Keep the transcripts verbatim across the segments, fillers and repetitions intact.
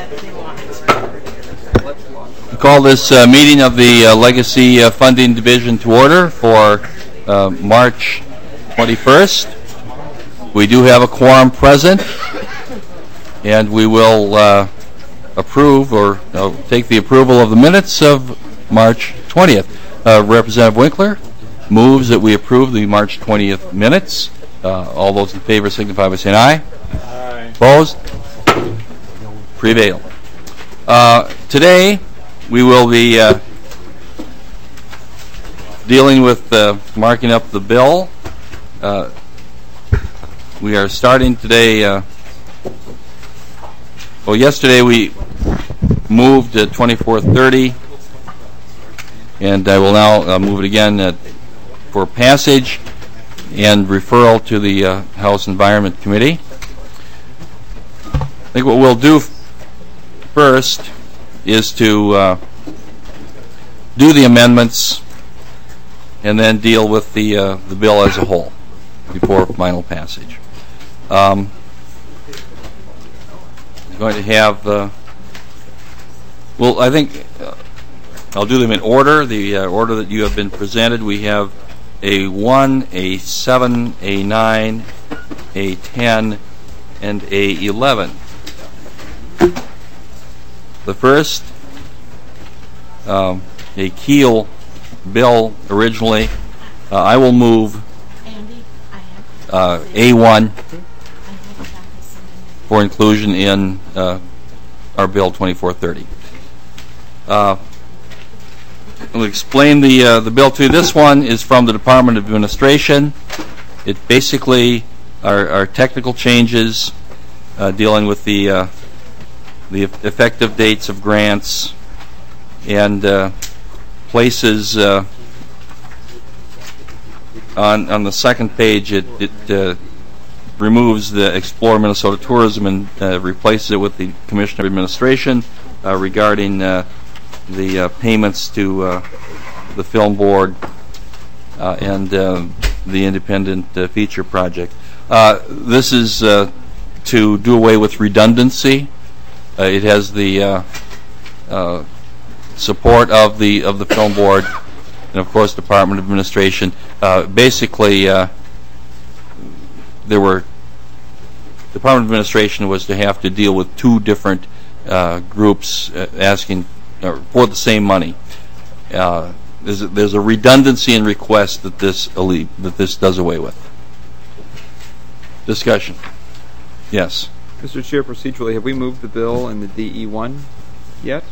Call this uh, meeting of the uh, Legacy uh, Funding Division to order for uh, March twenty-first. We do have a quorum present, and we will uh, approve or uh, take the approval of the minutes of March twentieth. Uh, Representative Winkler moves that we approve the March twentieth minutes. Uh, all those in favor signify by saying aye. Aye. Opposed? Prevail. Uh, today, we will be uh, dealing with uh, marking up the bill. Uh, we are starting today. Uh, well, yesterday we moved to twenty-four thirty, and I will now uh, move it again uh, for passage and referral to the uh, House Environment Committee. I think what we'll do first is to uh, do the amendments and then deal with the uh, the bill as a whole before final passage. Um, I'm going to have, uh, well, I think uh, I'll do them in order, the uh, order that you have been presented. We have a one, a seven, a nine, a ten, and a eleven. The first, um, a Keel bill originally. Uh, I will move uh, A one for inclusion in uh, our bill twenty-four thirty. Uh, I'll explain the uh, the bill to you. This one is from the Department of Administration. It basically are, are technical changes uh, dealing with the uh, the effective dates of grants, and uh, places uh, on on the second page it, it uh, removes the Explore Minnesota Tourism and uh, replaces it with the Commissioner of Administration uh, regarding uh, the uh, payments to uh, the Film Board uh, and uh, the Independent uh, Feature Project. Uh, this is uh, to do away with redundancy. Uh, it has the uh, uh, support of the of the Film Board and, of course, Department of Administration. Uh, basically, uh, there were Department of Administration was to have to deal with two different uh, groups uh, asking uh, for the same money. Uh, there's a, there's a redundancy in request that this that this does away with. Discussion. Yes. Mister Chair, procedurally, have we moved the bill in the D E one yet?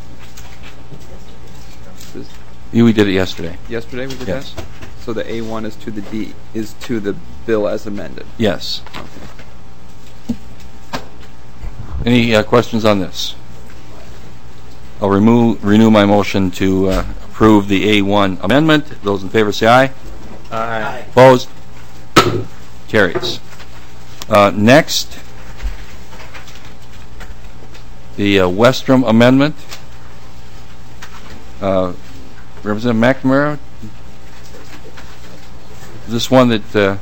This Yeah, we did it yesterday. yesterday we did Yes. that? So the A one is to the D is to the bill as amended. Yes. Okay. Any uh, questions on this? I'll remove renew my motion to uh, approve the A one amendment. Those in favor say aye. Aye. Opposed? Carries. Uh, next, the uh, Westrom amendment. Uh, Representative McNamara, is this one that uh,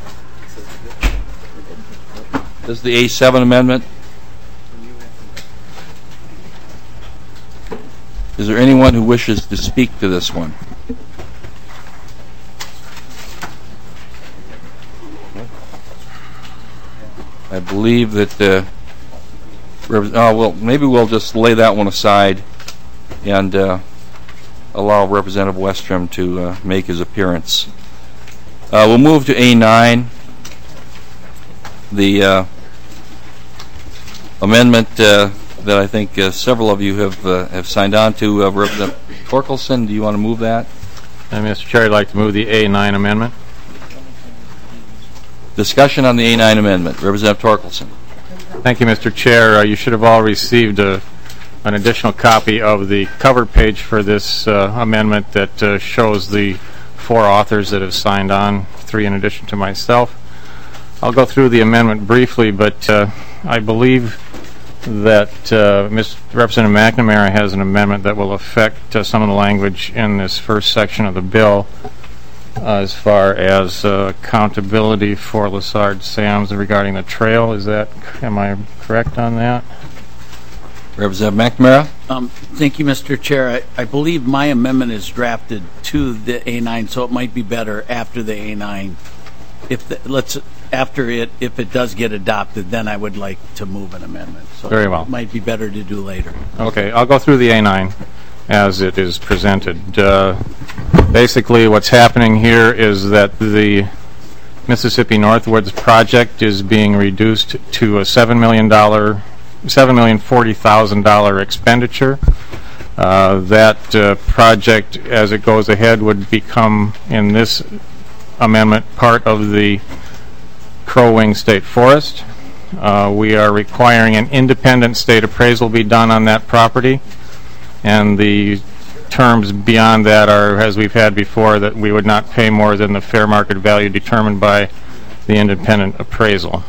this is the A seven amendment? Is there anyone who wishes to speak to this one? I believe that uh, oh, well, maybe we'll just lay that one aside and uh, allow Representative Westrom to uh, make his appearance. Uh, we'll move to A nine, the uh, amendment uh, that I think uh, several of you have uh, have signed on to. Uh, Representative Torkelson, do you want to move that? Uh, Mister Chair, I'd like to move the A nine amendment. Discussion on the A nine amendment. Representative Torkelson. Thank you, Mister Chair. Uh, you should have all received a, an additional copy of the cover page for this uh, amendment that uh, shows the four authors that have signed on, three in addition to myself. I'll go through the amendment briefly, but uh, I believe that uh, Mister Representative McNamara has an amendment that will affect uh, some of the language in this first section of the bill uh, as far as uh, accountability for Lessard Sams regarding the trail. Is that, am I correct on that? Representative McNamara? Um, thank you, Mister Chair. I, I believe my amendment is drafted to the A nine, so it might be better after the A nine. If the, let's after it, if it does get adopted, then I would like to move an amendment. So Very well. It might be better to do later. Okay, I'll go through the A nine as it is presented. Uh, basically, what's happening here is that the Mississippi Northwoods project is being reduced to a seven million dollars seven million forty thousand dollars expenditure. Uh, that uh, project, as it goes ahead, would become, in this amendment, part of the Crow Wing State Forest. Uh, we are requiring an independent state appraisal be done on that property, and the terms beyond that are, as we've had before, that we would not pay more than the fair market value determined by the independent appraisal.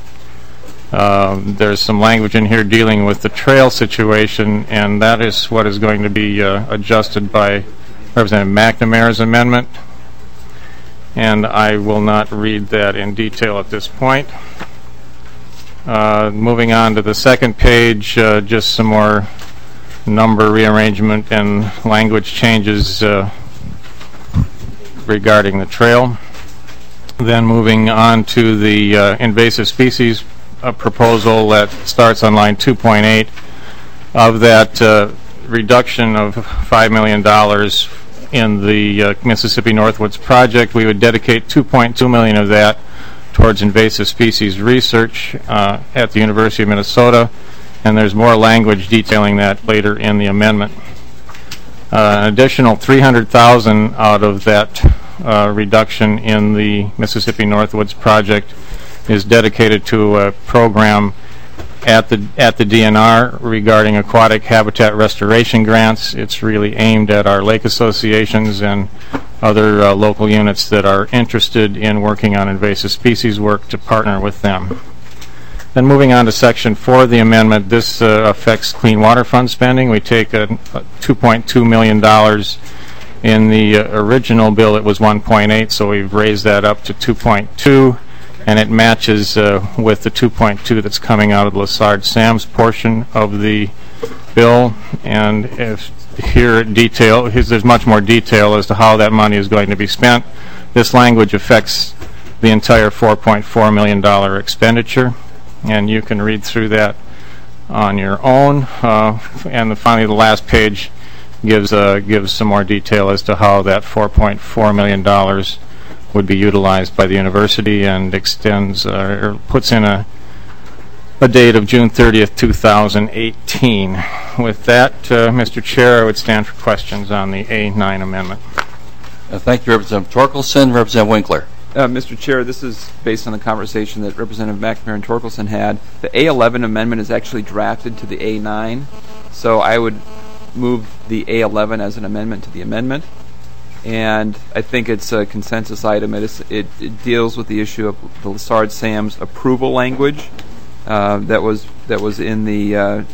Uh, there's some language in here dealing with the trail situation, and that is what is going to be uh, adjusted by Representative McNamara's amendment. And I will not read that in detail at this point. Uh, moving on to the second page, uh, just some more number rearrangement and language changes uh, regarding the trail. Then moving on to the uh, invasive species uh, proposal that starts on line two point eight. Of that uh, reduction of five million dollars in the uh, Mississippi Northwoods project, we would dedicate two point two million dollars of that towards invasive species research uh, at the University of Minnesota, and there's more language detailing that later in the amendment. Uh, an additional three hundred thousand dollars out of that uh, reduction in the Mississippi Northwoods project is dedicated to a program at the at the D N R regarding aquatic habitat restoration grants. It's really aimed at our lake associations and other uh, local units that are interested in working on invasive species work to partner with them. Then moving on to section four of the amendment, this uh, affects Clean Water Fund spending. We take a, a two point two million dollars. In the uh, original bill it was one point eight, so we've raised that up to two point two, and it matches uh, with the two point two that's coming out of the Lessard-Sams portion of the bill. And if here detail, there's much more detail as to how that money is going to be spent. This language affects the entire four point four million dollars expenditure, and you can read through that on your own. Uh, and the, finally, the last page gives uh, gives some more detail as to how that four point four million dollars would be utilized by the university, and extends uh, or puts in a a date of June thirtieth, two thousand eighteen. With that, uh, Mister Chair, I would stand for questions on the A nine amendment. Uh, thank you, Representative Torkelson. Representative Winkler. Uh, Mister Chair, this is based on the conversation that Representative McNamara and Torkelson had. The A eleven amendment is actually drafted to the A nine, so I would move the A eleven as an amendment to the amendment. And I think it's a consensus item. It, is, it, it deals with the issue of the Lessard-Sams approval language uh, that was that was in the uh,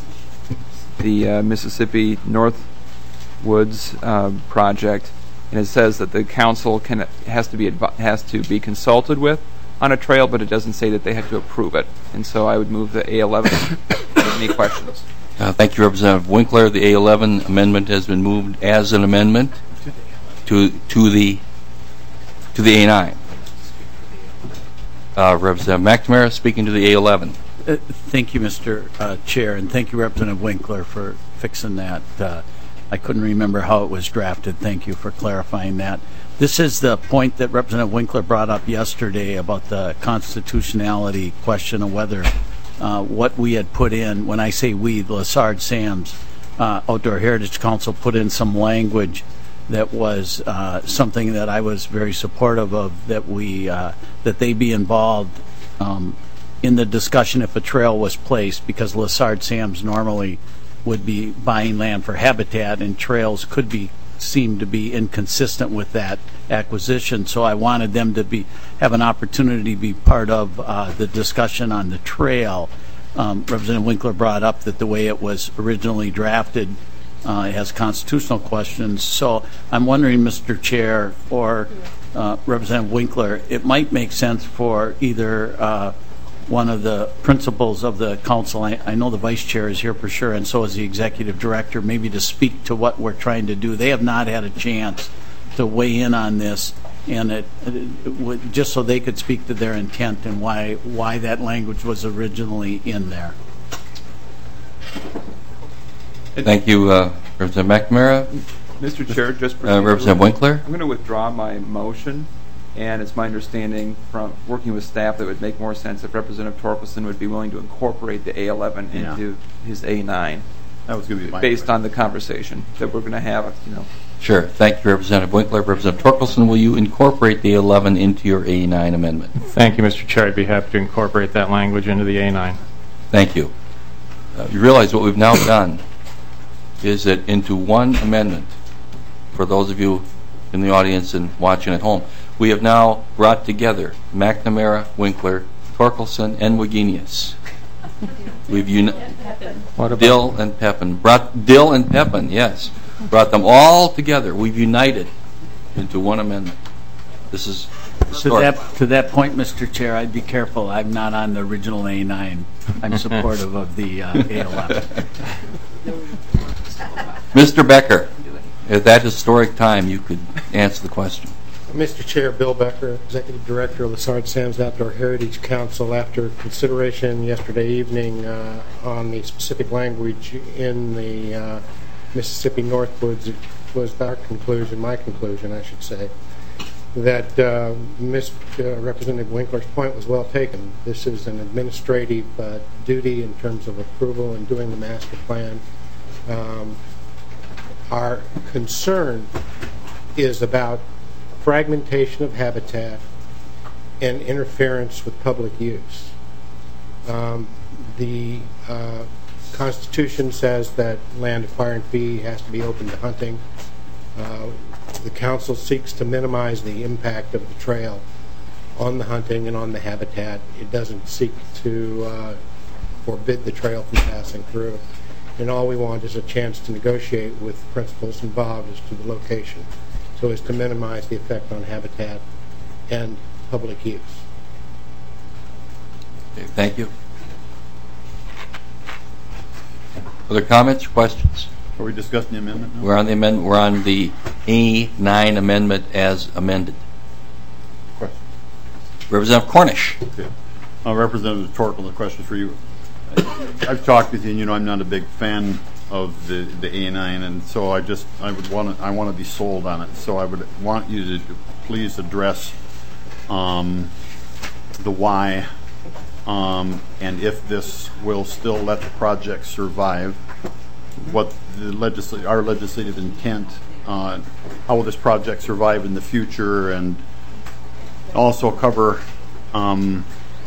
the uh, Mississippi Northwoods uh, project, and it says that the council can has to be advi- has to be consulted with on a trail, but it doesn't say that they have to approve it. And so I would move the A eleven. Any questions? Uh, thank you, Representative Winkler. The A eleven amendment has been moved as an amendment to to the to the A nine. Uh, Representative McNamara speaking to the A eleven. Uh, thank you, Mister Uh, Chair, and thank you, Representative Winkler, for fixing that. Uh, I couldn't remember how it was drafted. Thank you for clarifying that. This is the point that Representative Winkler brought up yesterday about the constitutionality question of whether uh, what we had put in, when I say we, the Lessard-Sams uh, Outdoor Heritage Council put in some language that was uh, something that I was very supportive of, that we uh, that they be involved um, in the discussion if a trail was placed, because Lessard-Sams normally would be buying land for habitat, and trails could be seem to be inconsistent with that acquisition. So I wanted them to be have an opportunity to be part of uh, the discussion on the trail. Um, Representative Winkler brought up that the way it was originally drafted uh, it has constitutional questions. So I'm wondering, Mister Chair, or uh, Representative Winkler, it might make sense for either uh, one of the principals of the council, I, I know the vice chair is here for sure, and so is the executive director, maybe to speak to what we're trying to do. They have not had a chance to weigh in on this, and it, it would, just so they could speak to their intent and why why that language was originally in there. Thank you, uh, Representative McNamara. Mister Chair, just Uh, Representative Winkler. I'm going to withdraw my motion, and it's my understanding from working with staff that it would make more sense if Representative Torkelson would be willing to incorporate the A eleven Yeah. into his A nine. That was going to be my based question. on the conversation that we're going to have. You know, Sure. Thank you, Representative Winkler. Representative Torkelson, will you incorporate the eleven into your A nine amendment? Thank you, Mister Chair. I'd be happy to incorporate that language into the A nine. Thank you. Uh, you realize what we've now done is that into one amendment, for those of you in the audience and watching at home, we have now brought together McNamara, Winkler, Torkelson, and Wagenius. We've uni- What about Dill and Pepin. Brought Dill and Pepin, yes. Brought them all together. We've united into one amendment. This is To historic. that, to that point, Mister Chair, I'd be careful. I'm not on the original A nine. I'm supportive of the uh, A eleven. Mister Becker, at that historic time, you could answer the question. Mister Chair, Bill Becker, Executive Director of the Sarge Sam's Outdoor Heritage Council. After consideration yesterday evening uh, on the specific language in the uh, Mississippi Northwoods, it was our conclusion, my conclusion, I should say, that uh, Miz Uh, Representative Winkler's point was well taken. This is an administrative uh, duty in terms of approval and doing the master plan. Um, our concern is about fragmentation of habitat and interference with public use. Um, the uh, Constitution says that land of fire and fee has to be open to hunting. Uh, the council seeks to minimize the impact of the trail on the hunting and on the habitat. It doesn't seek to uh, forbid the trail from passing through. And all we want is a chance to negotiate with the principals involved as to the location, so as to minimize the effect on habitat and public use. Okay, thank you. Other comments or questions? Are we discussing the amendment now? We're on the amendment. We're on the A nine amendment as amended. Question. Representative Cornish. Okay. Uh, Representative Torkel, the question for you. I've talked with you, and you know I'm not a big fan of the, the A nine, and so I just I would want to I want to be sold on it. So I would want you to please address um, the why, um, and if this will still let the project survive. What the legisl- our legislative intent, uh, how will this project survive in the future, and also cover um,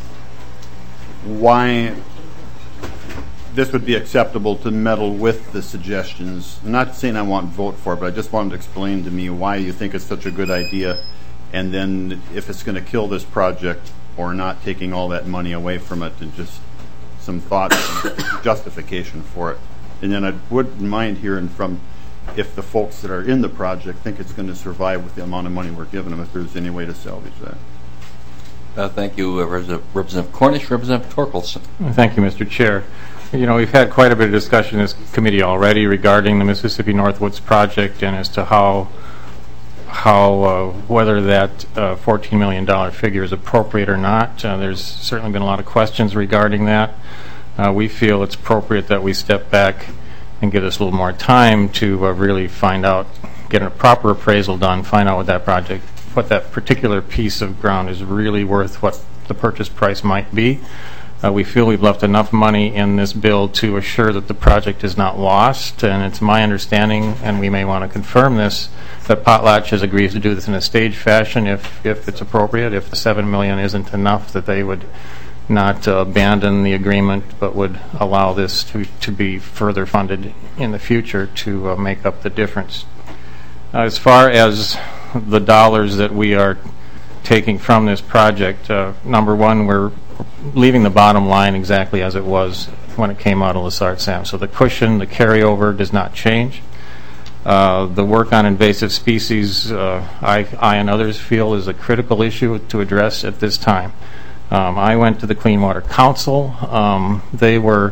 why this would be acceptable to meddle with the suggestions. I'm not saying I want to vote for it, but I just wanted to explain to me why you think it's such a good idea, and then if it's going to kill this project or not, taking all that money away from it, and just some thought and justification for it. And then I wouldn't mind hearing from if the folks that are in the project think it's going to survive with the amount of money we're giving them, if there's any way to salvage that. Uh, thank you, uh, Representative, Representative Cornish. Representative Torkelson. Thank you, Mister Chair. You know, we've had quite a bit of discussion in this committee already regarding the Mississippi Northwoods project and as to how, how uh, whether that uh, fourteen million dollars figure is appropriate or not. Uh, there's certainly been a lot of questions regarding that. Uh, we feel it's appropriate that we step back and give us a little more time to uh, really find out, get a proper appraisal done, find out what that project, what that particular piece of ground is really worth, what the purchase price might be. Uh, we feel we've left enough money in this bill to assure that the project is not lost, and it's my understanding, and we may want to confirm this, that Potlatch has agreed to do this in a staged fashion if, if it's appropriate. If the seven million dollars isn't enough, that they would not uh, abandon the agreement, but would allow this to, to be further funded in the future to uh, make up the difference. Uh, as far as the dollars that we are taking from this project, uh, number one, we're leaving the bottom line exactly as it was when it came out of LaSarge Sam. So the cushion, the carryover does not change. Uh, the work on invasive species, uh, I, I and others feel is a critical issue to address at this time. Um, I went to the Clean Water Council. Um, they were,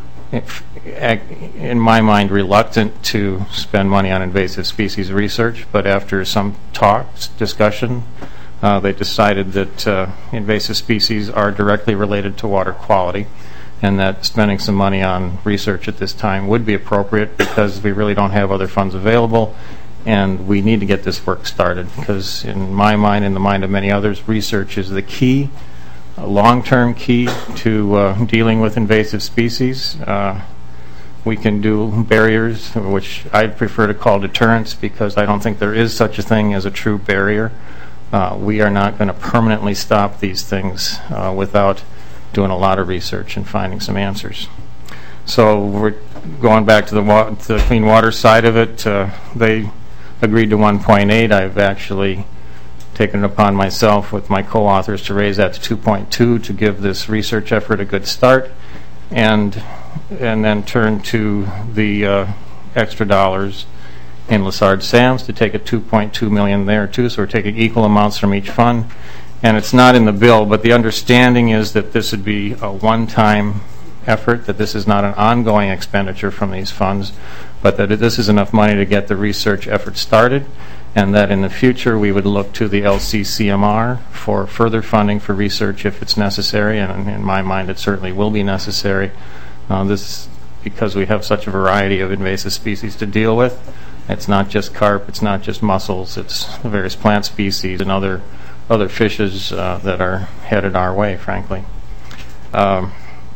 in my mind, reluctant to spend money on invasive species research, but after some talks, discussion, uh, they decided that uh, invasive species are directly related to water quality, and that spending some money on research at this time would be appropriate because we really don't have other funds available, and we need to get this work started because in my mind and the mind of many others, research is the key, a long-term key to uh, dealing with invasive species. Uh, we can do barriers, which I'd prefer to call deterrents because I don't think there is such a thing as a true barrier. Uh, we are not going to permanently stop these things uh, without doing a lot of research and finding some answers. So we're going back to the, wa to the clean water side of it. Uh, they agreed to one point eight. I've actually taken it upon myself with my co-authors to raise that to two point two to give this research effort a good start, and and then turn to the uh, extra dollars in Lessard Sams to take a two point two million there too. So we're taking equal amounts from each fund, and it's not in the bill, but the understanding is that this would be a one-time effort, that this is not an ongoing expenditure from these funds, but that this is enough money to get the research effort started, and that in the future we would look to the L C C M R for further funding for research if it's necessary, and in my mind it certainly will be necessary. Uh, this because we have such a variety of invasive species to deal with. It's not just carp, it's not just mussels, it's the various plant species and other other fishes uh, that are headed our way, frankly. Um,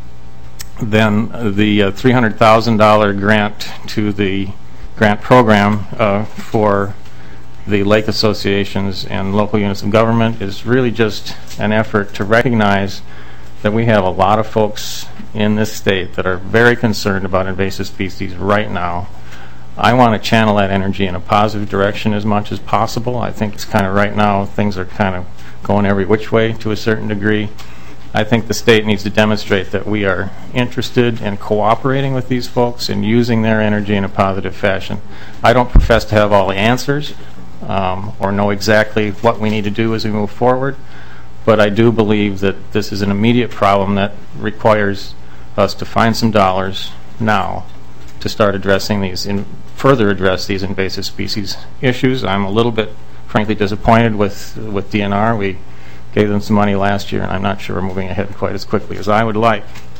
then the uh, three hundred thousand dollar grant to the grant program uh, for the lake associations and local units of government is really just an effort to recognize that we have a lot of folks in this state that are very concerned about invasive species right now. I want to channel that energy in a positive direction as much as possible. I think it's kind of right now things are kind of going every which way to a certain degree. I think the state needs to demonstrate that we are interested in cooperating with these folks and using their energy in a positive fashion. I don't profess to have all the answers um, or know exactly what we need to do as we move forward, but I do believe that this is an immediate problem that requires us to find some dollars now to start addressing these, in further address these invasive species issues. I'm a little bit, frankly, disappointed with with D N R. We gave them some money last year, and I'm not sure we're moving ahead quite as quickly as I would like.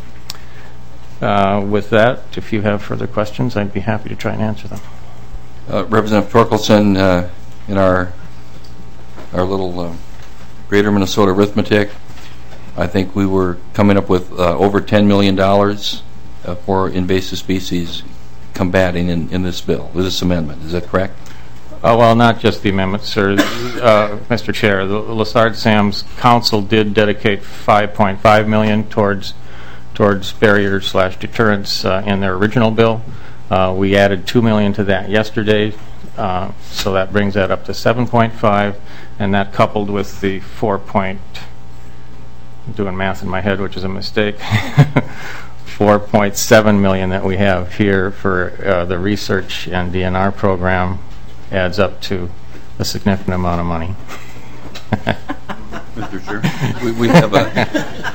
Uh, with that, if you have further questions, I'd be happy to try and answer them. Uh, Representative Torkelson, uh, in our our little uh, Greater Minnesota arithmetic, I think we were coming up with uh, over ten million dollars uh, for invasive species combating in, in this bill, with this amendment. Is that correct? Uh, well, not just the amendment, sir. Uh, Mister Chair, the Lessard Sams Council did dedicate five point five million dollars towards towards barrier slash deterrence uh, in their original bill. Uh, we added two million dollars to that yesterday, uh, so that brings that up to seven point five, and that coupled with the four point, I'm doing math in my head, which is a mistake, four point seven million dollars that we have here for uh, the research and D N R program adds up to a significant amount of money. Mister Chair. we, we have a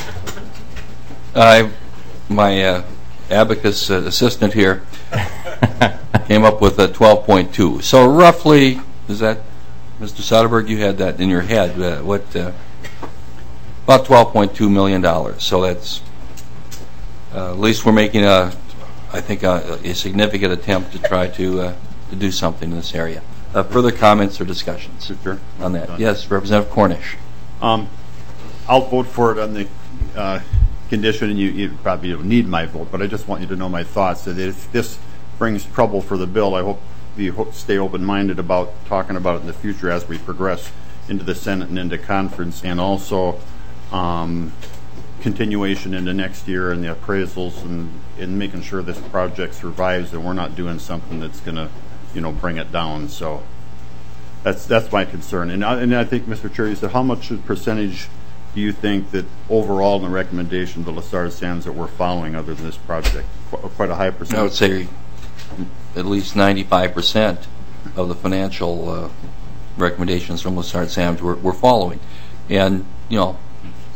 I, my uh, abacus uh, assistant here came up with a twelve point two. So roughly, is that, Mister Soderberg, you had that in your head, uh, what, uh, about twelve point two million dollars. So that's, uh, at least we're making a, I think, a, a significant attempt to try to, uh, to do something in this area. Uh, further comments or discussions Sure. on that? Yes, Representative Cornish. Um, I'll vote for it on the uh, condition, and you, you probably don't need my vote, but I just want you to know my thoughts. That if this brings trouble for the bill, I hope you hope stay open-minded about talking about it in the future as we progress into the Senate and into conference, and also um, continuation into next year and the appraisals and, and making sure this project survives and we're not doing something that's going to, you know, bring it down. So that's that's my concern. And I, and I think, Mister Chair, you said how much percentage do you think that overall in the recommendation of the Lessard Sams that we're following other than this project? Qu quite a high percentage. I would say at least ninety-five percent of the financial uh, recommendations from Lessard Sams we're, we're following. And, you know,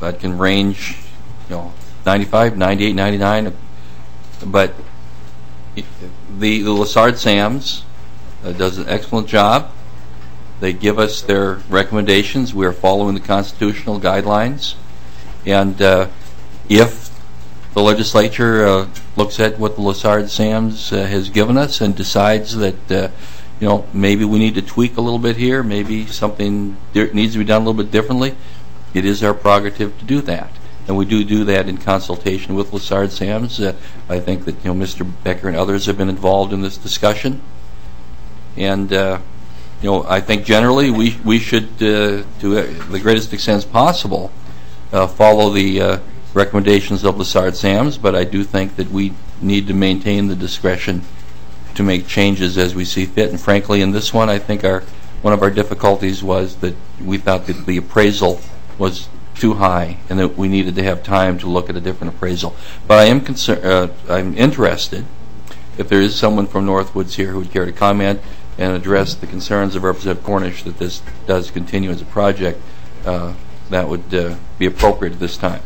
that can range, you know, ninety-five, ninety-eight, ninety-nine, but the, the Lessard Sams uh, does an excellent job. They give us their recommendations. We are following the constitutional guidelines. And uh, if the legislature uh, looks at what the Lessard Sams uh, has given us and decides that, uh, you know, maybe we need to tweak a little bit here, maybe something di- needs to be done a little bit differently, it is our prerogative to do that. And we do do that in consultation with Lessard Sams. Uh, I think that, you know, Mister Becker and others have been involved in this discussion. And, uh, you know, I think generally we we should, uh, to the greatest extent possible, uh, follow the uh, recommendations of Lessard Sams, but I do think that we need to maintain the discretion to make changes as we see fit. And frankly, in this one, I think our one of our difficulties was that we thought that the appraisal was too high and that we needed to have time to look at a different appraisal. But I am concerned. Uh, I'm interested if there is someone from Northwoods here who would care to comment and address the concerns of Representative Cornish that this does continue as a project. Uh, that would uh, be appropriate at this time.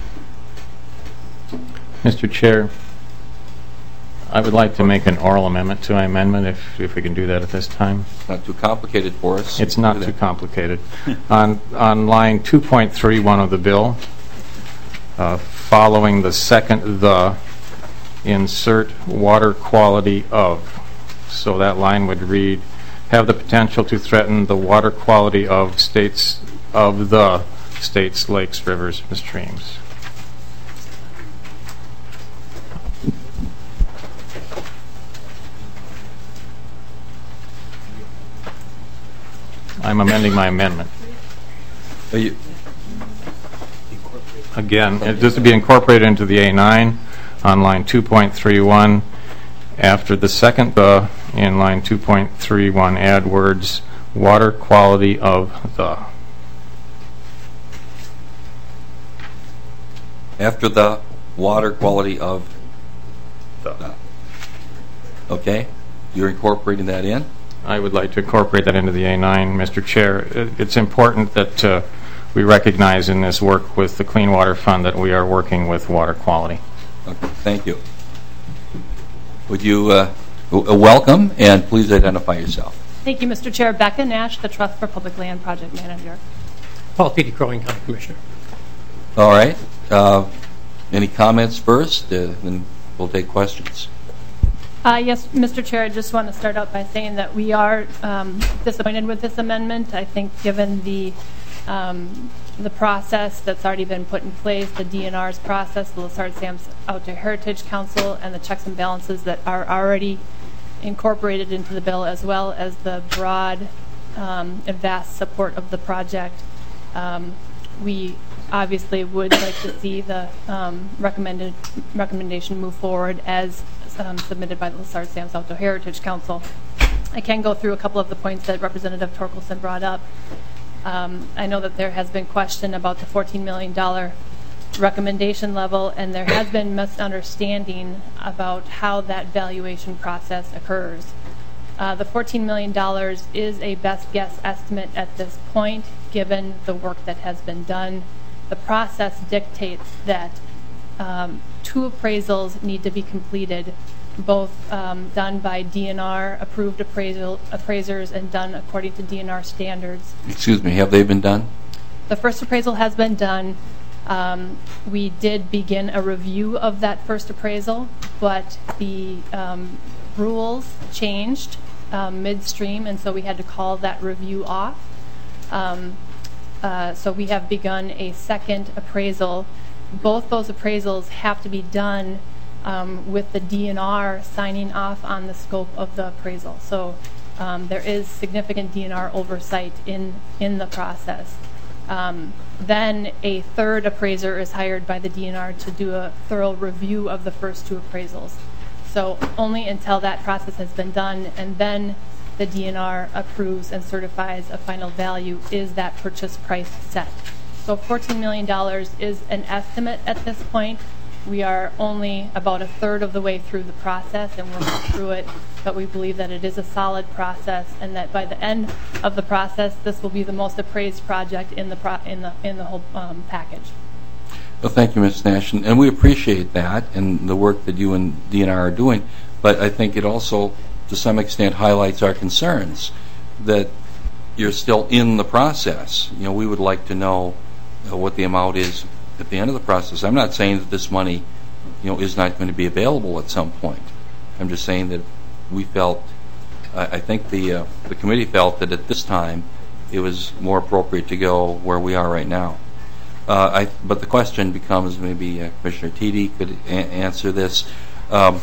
Mister Chair, I would like to make an oral amendment to my amendment, if, if we can do that at this time. It's not too complicated for us. It's not too complicated. on, on line two point three one of the bill, uh, following the second the, insert water quality of. So that line would read, have the potential to threaten the water quality of states of the states, lakes, rivers, and streams. I'm amending my amendment. Are you, Again, it- this would be incorporated into the A nine on line two point three one. After the second the, in line two point three one, add words, water quality of the. after the water quality of the. Okay, you're incorporating that in. I would like to incorporate that into the A nine, Mister Chair. It- It's important that uh, we recognize in this work with the Clean Water Fund that we are working with water quality. Okay, thank you. Would you uh, w- welcome and please identify yourself? Thank you, Mister Chair. Becca Nash, the Trust for Public Land Project Manager. Paul Petey, Crow Wing County Commissioner. All right. Uh, any comments first? Uh, then we'll take questions. Uh, yes, Mister Chair, I just want to start out by saying that we are um, disappointed with this amendment. I think given the um, the process that's already been put in place, the D N R's process, the Lessard Sams Outdoor Heritage Council, and the checks and balances that are already incorporated into the bill, as well as the broad um, and vast support of the project. Um, we obviously would like to see the um, recommended recommendation move forward as um, submitted by the Lessard Sams Outdoor Heritage Council. I can go through a couple of the points that Representative Torkelson brought up. Um, I know that there has been question about the fourteen million dollars recommendation level, and there has been misunderstanding about how that valuation process occurs. Uh, the fourteen million dollars is a best guess estimate at this point, given the work that has been done. The process dictates that um, two appraisals need to be completed, both um, done by D N R approved appraisal appraisers and done according to D N R standards. Excuse me, have they been done? The first appraisal has been done. Um, we did begin a review of that first appraisal, but the um, rules changed um, midstream, and so we had to call that review off. Um, uh, so we have begun a second appraisal. Both those appraisals have to be done um, with the D N R signing off on the scope of the appraisal. So um, there is significant D N R oversight in, in the process. Um, then a third appraiser is hired by the D N R to do a thorough review of the first two appraisals. So only until that process has been done and then the D N R approves and certifies a final value is that purchase price set. So fourteen million dollars is an estimate at this point. We are only about a third of the way through the process and working through it, but we believe that it is a solid process and that by the end of the process, this will be the most appraised project in the pro in the in the whole um, package. Well, thank you, Miz Nash, and, and we appreciate that and the work that you and D N R are doing. But I think it also, to some extent, highlights our concerns that you're still in the process. You know, we would like to know uh, what the amount is at the end of the process. I'm not saying that this money, you know, is not going to be available at some point. I'm just saying that we felt, I, I think the uh, the committee felt that at this time it was more appropriate to go where we are right now. Uh, I, but the question becomes, maybe uh, Commissioner Teedy could a answer this. Um,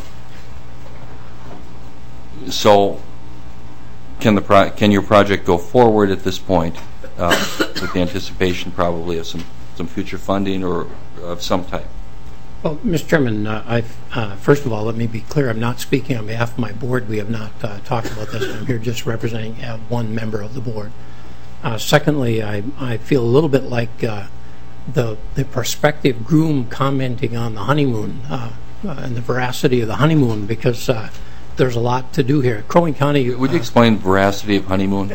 so, can the pro can your project go forward at this point uh, with the anticipation probably of some some future funding or of some type? Well, Mister Chairman, uh, I've, uh, first of all, let me be clear. I'm not speaking on behalf of my board. We have not uh, talked about this. I'm here just representing uh, one member of the board. Uh, secondly, I, I feel a little bit like uh, the the prospective groom commenting on the honeymoon uh, uh, and the veracity of the honeymoon, because uh, there's a lot to do here. Crow Wing County. Would you uh, explain veracity of honeymoon?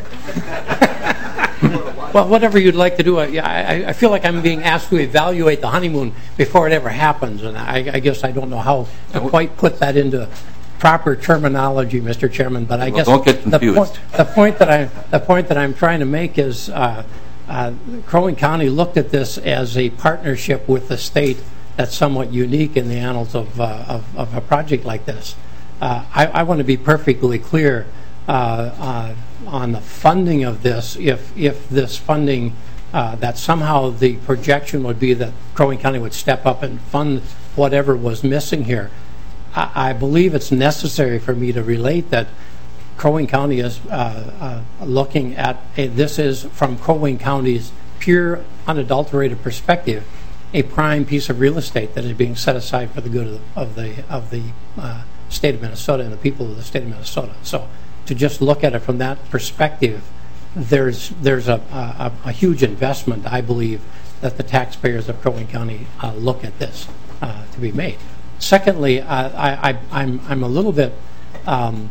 Well, whatever you'd like to do. I, I, I feel like I'm being asked to evaluate the honeymoon before it ever happens, and I, I guess I don't know how to quite put that into proper terminology, Mister Chairman. But I well, guess don't get confused. The, point, the point that I the point that I'm trying to make is uh, uh, Crow Wing County looked at this as a partnership with the state that's somewhat unique in the annals of uh, of, of a project like this. Uh, I, I want to be perfectly clear uh, uh, on the funding of this. If if this funding, uh, that somehow the projection would be that Crow Wing County would step up and fund whatever was missing here, I, I believe it's necessary for me to relate that Crow Wing County is uh, uh, looking at a, this is from Crow Wing County's pure, unadulterated perspective, a prime piece of real estate that is being set aside for the good of the of the, of the uh, state of Minnesota and the people of the state of Minnesota. So to just look at it from that perspective, there's there's a, a, a huge investment, I believe, that the taxpayers of Crow Wing County uh, look at this uh, to be made. Secondly, uh, I, I, I'm, I'm a little bit um,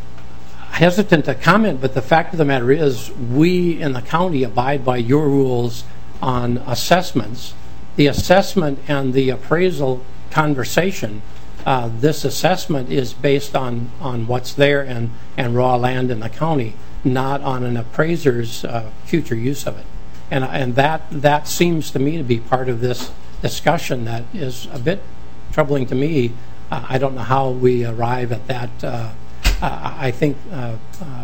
hesitant to comment, but the fact of the matter is we in the county abide by your rules on assessments. The assessment and the appraisal conversation, uh, this assessment is based on, on what's there and, and raw land in the county, not on an appraiser's uh, future use of it. And, and that, that seems to me to be part of this discussion that is a bit troubling to me. Uh, I don't know how we arrive at that. Uh, uh, I think uh, uh,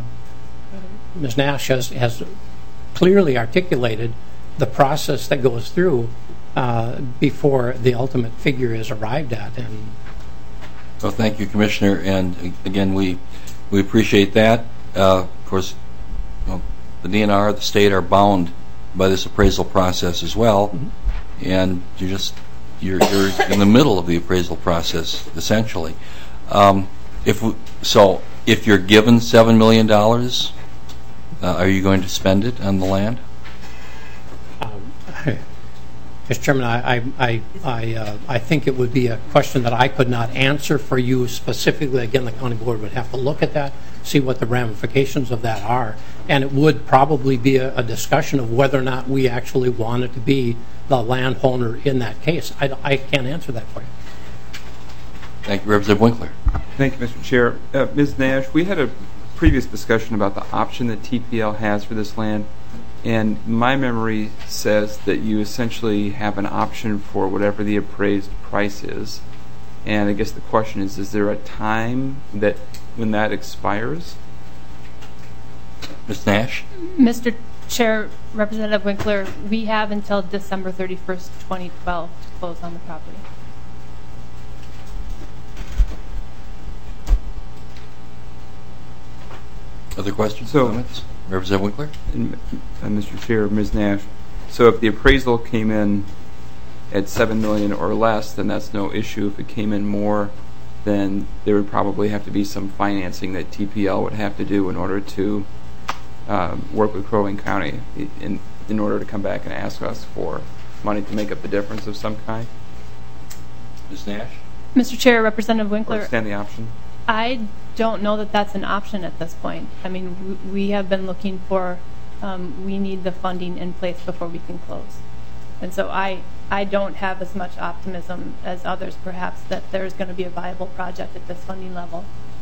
Miz Nash has, has clearly articulated the process that goes through uh, before the ultimate figure is arrived at. And well, thank you, Commissioner. And again, we we appreciate that. Uh, of course, you know, the D N R, the state are bound by this appraisal process as well, mm-hmm. and you just you're, you're in the middle of the appraisal process essentially. Um, if we, so, if you're given seven million dollars, uh, are you going to spend it on the land? Um, Mister Chairman, I I I I, uh, I think it would be a question that I could not answer for you specifically. Again, the county board would have to look at that, see what the ramifications of that are, and it would probably be a, a discussion of whether or not we actually wanted to be the landowner in that case. I, I can't answer that for you. Thank you, Representative Winkler. Thank you, Mister Chair. Uh, Miz Nash, we had a previous discussion about the option that T P L has for this land, and my memory says that you essentially have an option for whatever the appraised price is. And I guess the question is, is there a time that when that expires? Miz Nash? Mister Chair, Representative Winkler, we have until December thirty-first, twenty twelve to close on the property. Other questions, so, comments? Representative Winkler? And, uh, Mister Chair, Miz Nash, so if the appraisal came in at seven million dollars or less, then that's no issue. If it came in more, then there would probably have to be some financing that T P L would have to do in order to um, work with Crow Wing County in, in order to come back and ask us for money to make up the difference of some kind. Miz Nash? Mister Chair, Representative Or Winkler, extend the option? I don't know that that's an option at this point. I mean, w- we have been looking for, um, we need the funding in place before we can close. And so I, I don't have as much optimism as others, perhaps, that there's going to be a viable project at this funding level.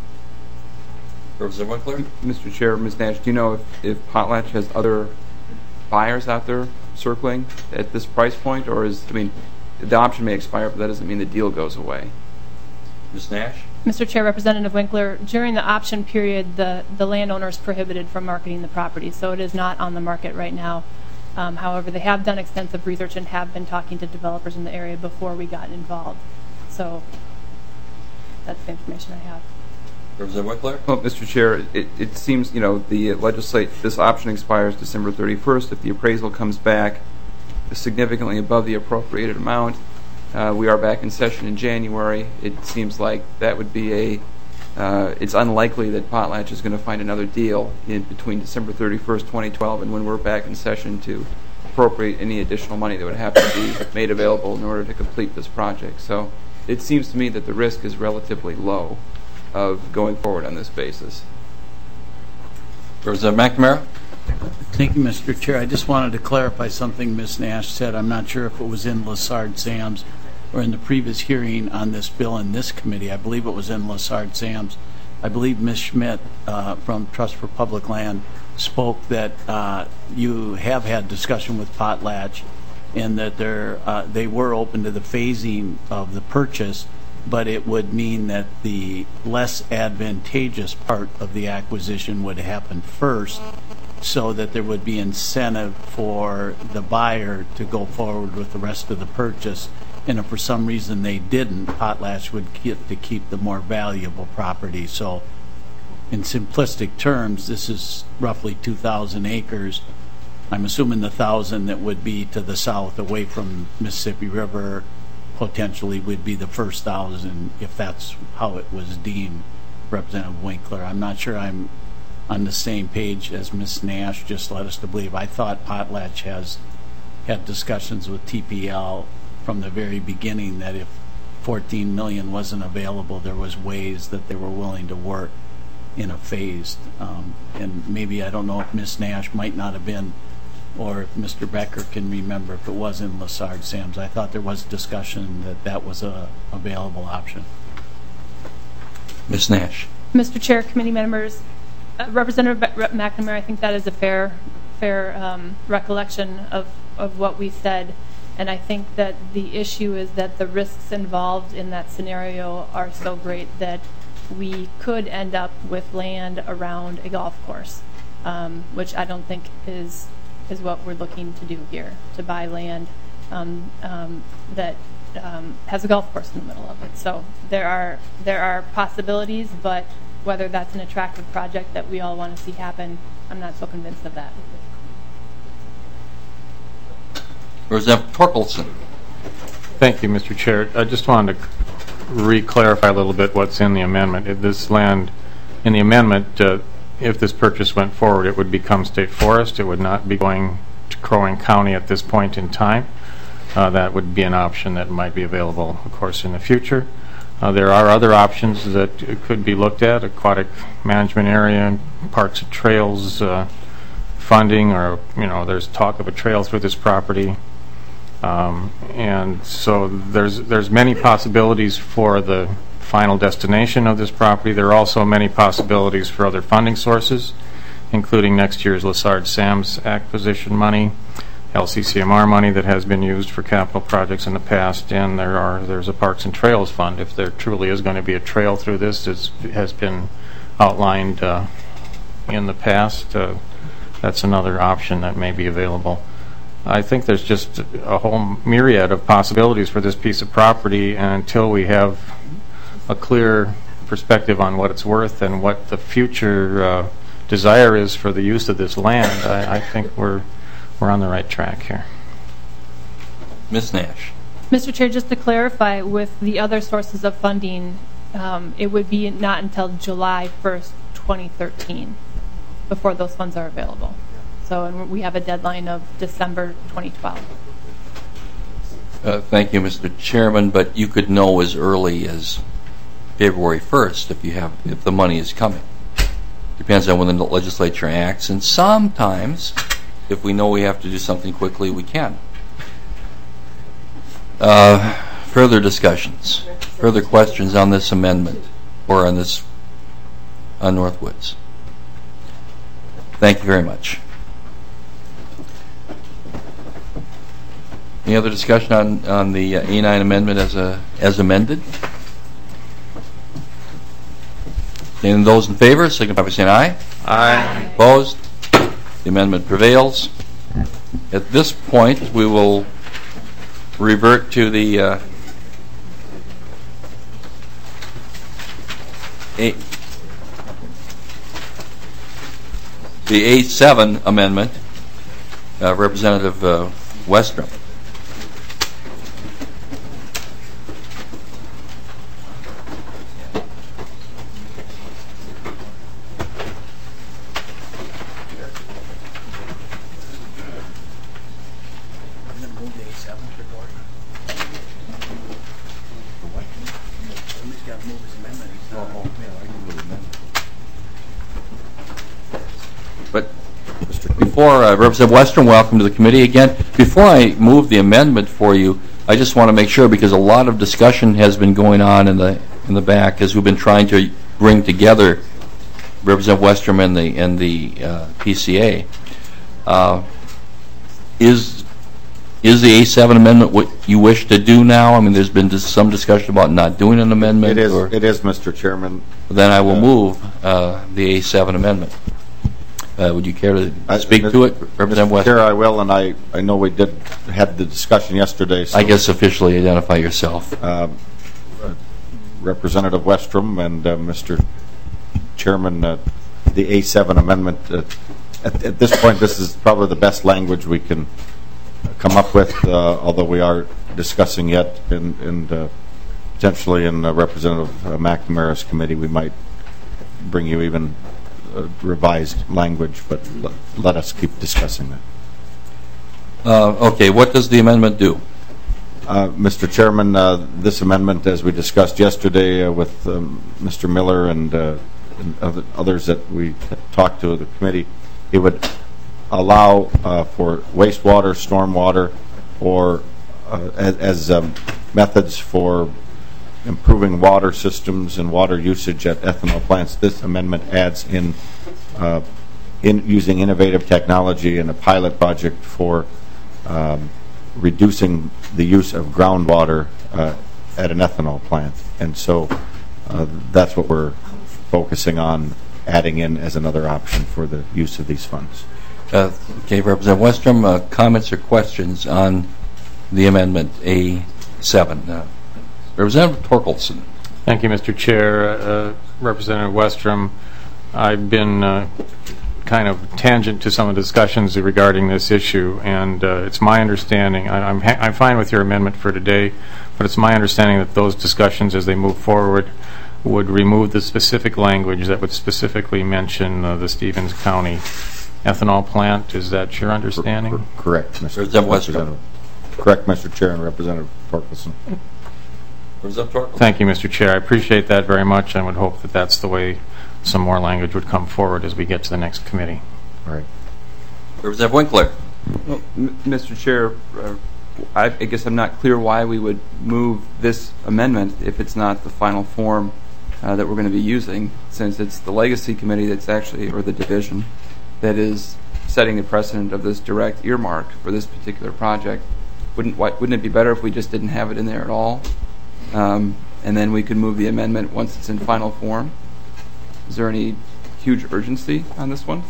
Representative Winkler? Mister Chair, Miz Nash, do you know if, if Potlatch has other buyers out there circling at this price point? Or is, I mean, the option may expire, but that doesn't mean the deal goes away. Miz Nash? Mister Chair, Representative Winkler, during the option period, the, the landowner is prohibited from marketing the property, so it is not on the market right now. Um, however, they have done extensive research and have been talking to developers in the area before we got involved. So that's the information I have. Representative Winkler? Well, Mister Chair, it, it seems, you know, the legislate, this option expires December thirty-first. If the appraisal comes back significantly above the appropriated amount, uh, we are back in session in January. It seems like that would be a, uh, it's unlikely that Potlatch is going to find another deal in between December thirty-first, twenty twelve, and when we're back in session to appropriate any additional money that would have to be made available in order to complete this project. So it seems to me that the risk is relatively low of going forward on this basis. Representative McNamara? Thank you, Mister Chair. I just wanted to clarify something Miz Nash said. I'm not sure if it was in Lessard-Sams or in the previous hearing on this bill in this committee. I believe it was in Lessard-Sams. I believe Miz Schmidt uh, from Trust for Public Land spoke that uh, you have had discussion with Potlatch and that they're, uh, they were open to the phasing of the purchase, but it would mean that the less advantageous part of the acquisition would happen first, so that there would be incentive for the buyer to go forward with the rest of the purchase. And if for some reason they didn't, Potlatch would get to keep the more valuable property. So in simplistic terms, this is roughly two thousand acres. I'm assuming the one thousand that would be to the south away from Mississippi River potentially would be the first one thousand if that's how it was deemed, Representative Winkler. I'm not sure I'm on the same page as Miz Nash just led us to believe. I thought Potlatch has had discussions with T P L from the very beginning that if fourteen million wasn't available, there was ways that they were willing to work in a phased. Um, and maybe, I don't know if Miz Nash might not have been, or if Mister Becker can remember if it was in Lessard-Sams. I thought there was discussion that that was a available option. Miz Nash? Mister Chair, committee members, uh, Representative McNamara, I think that is a fair, fair um, recollection of, of what we said. And I think that the issue is that the risks involved in that scenario are so great that we could end up with land around a golf course, um, which I don't think is is what we're looking to do here, to buy land um, um, that um, has a golf course in the middle of it. So there are there are possibilities, but whether that's an attractive project that we all want to see happen, I'm not so convinced of that. Representative Torkelson? Thank you, Mister Chair. I just wanted to re-clarify a little bit what's in the amendment. If this land, in the amendment, uh, if this purchase went forward, it would become state forest. It would not be going to Crow Wing County at this point in time. Uh, that would be an option that might be available, of course, in the future. Uh, there are other options that could be looked at: aquatic management area, parks and trails uh, funding, or you know, there's talk of a trail through this property. Um, and so there's there's many possibilities for the final destination of this property. There are also many possibilities for other funding sources, including next year's Lessard-Sams acquisition money, L C C M R money that has been used for capital projects in the past, and there are there's a Parks and Trails fund. If there truly is going to be a trail through this, it has been outlined uh, in the past. Uh, that's another option that may be available. I think there's just a whole myriad of possibilities for this piece of property, and until we have a clear perspective on what it's worth and what the future uh, desire is for the use of this land, I, I think we're we're on the right track here. Miz Nash? Mister Chair, just to clarify, with the other sources of funding, um, it would be not until July first, twenty thirteen, before those funds are available. So and we have a deadline of December twenty twelve. Uh, thank you, Mister Chairman, but you could know as early as February first if you have if the money is coming. Depends on when the legislature acts, and sometimes, if we know we have to do something quickly, we can. Uh, further discussions, further questions on this amendment or on this on Northwoods? Thank you very much. Any other discussion on on the uh, A nine amendment as a as amended? Seeing those in favor, signify by saying aye. Aye. Opposed? The amendment prevails. At this point, we will revert to the uh, a, the A seven amendment. Uh, Representative uh, Westrom. But before, uh, Representative Westrom, welcome to the committee again. Before I move the amendment for you, I just want to make sure, because a lot of discussion has been going on in the in the back as we've been trying to bring together Representative Westrom and the and the uh, P C A. Uh, is is the A seven amendment what you wish to do now? I mean, there's been just some discussion about not doing an amendment. It is. Or, it is, Mister Chairman. Then I will uh, move uh, the A seven amendment. Uh, would you care to I, speak uh, to it, Representative Westrom? Chair, I will, and I, I know we did had the discussion yesterday. So, I guess officially identify yourself. Uh, uh, Representative Westrom and uh, Mister Chairman, uh, the A seven amendment. Uh, at, at this point, this is probably the best language we can come up with, uh, although we are discussing yet, and, and uh, potentially in uh, Representative uh, McNamara's committee, we might bring you even uh, revised language, but l let us keep discussing that. Uh, okay, what does the amendment do? Uh, Mister Chairman, uh, this amendment, as we discussed yesterday uh, with um, Mister Miller and, uh, and other, others that we talked to the committee, it would allow uh, for wastewater, stormwater, or uh, as, as um, methods for improving water systems and water usage at ethanol plants. This amendment adds in, uh, in using innovative technology in a pilot project for um, reducing the use of groundwater uh, at an ethanol plant. And so uh, that's what we're focusing on, adding in as another option for the use of these funds. Uh, okay, Representative Westrom, uh, comments or questions on the amendment A seven? Uh, Representative Torkelson. Thank you, Mister Chair. Uh, Representative Westrom, I've been uh, kind of tangent to some of the discussions regarding this issue, and uh, it's my understanding, I, I'm, ha I'm fine with your amendment for today, but it's my understanding that those discussions as they move forward would remove the specific language that would specifically mention uh, the Stevens County ethanol plant. Is that your understanding? C correct, Mister Representative Westrom. Correct, Mister Chair, and Representative Torkelson. Representative Torkelson. Thank you, Mister Chair. I appreciate that very much, and would hope that that's the way some more language would come forward as we get to the next committee. All right. Representative Winkler. Well, M Mister Chair, uh, I, I guess I'm not clear why we would move this amendment if it's not the final form uh, that we're going to be using, since it's the Legacy Committee that's actually, or the division, that is setting the precedent of this direct earmark for this particular project. Wouldn't why, wouldn't it be better if we just didn't have it in there at all, um, and then we could move the amendment once it's in final form? Is there any huge urgency on this one?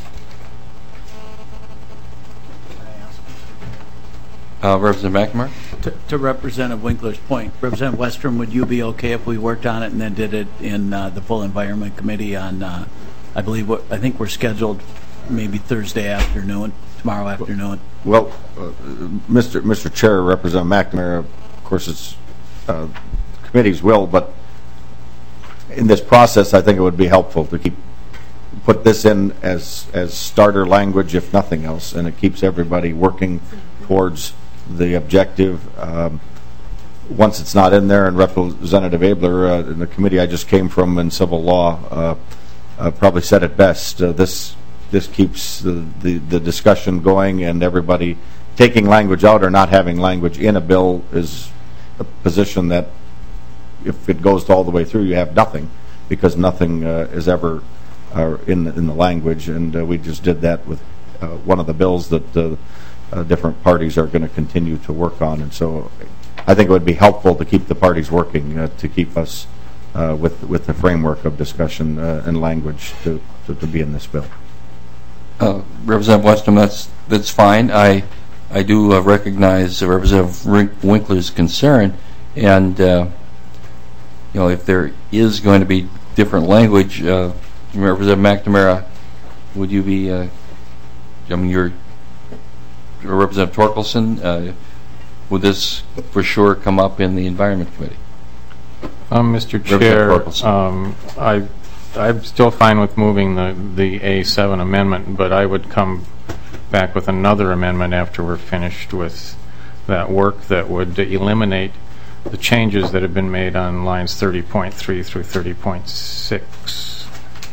Uh, Representative McNamara. To, to Representative Winkler's point, Representative Westrom, would you be okay if we worked on it and then did it in uh, the full Environment Committee on, uh, I believe, what I think we're scheduled maybe Thursday afternoon, tomorrow afternoon? Well, uh, Mister Mister Chair, Representative McNamara, of course, it's uh, the committee's will, but in this process, I think it would be helpful to keep put this in as as starter language, if nothing else, and it keeps everybody working towards the objective. Um, once it's not in there, and Representative Abler, uh, in the committee I just came from in civil law, uh, uh, probably said it best. Uh, this this keeps the, the, the discussion going, and everybody taking language out or not having language in a bill is a position that, if it goes all the way through, you have nothing, because nothing uh, is ever uh, in, in the language, and uh, we just did that with uh, one of the bills that uh, uh, different parties are going to continue to work on. And so I think it would be helpful to keep the parties working, uh, to keep us uh, with with the framework of discussion uh, and language to, to, to be in this bill. Uh, Representative Weston, that's that's fine. I I do uh, recognize uh, Representative Winkler's concern, and uh, you know, if there is going to be different language, uh, Representative McNamara, would you be? Uh, I mean, you're Representative Torkelson. Uh, would this for sure come up in the Environment Committee? Um, Mister Chair, um, I, I'm still fine with moving the, the A seven amendment, but I would come back with another amendment after we're finished with that work that would eliminate the changes that have been made on lines thirty point three through thirty point six.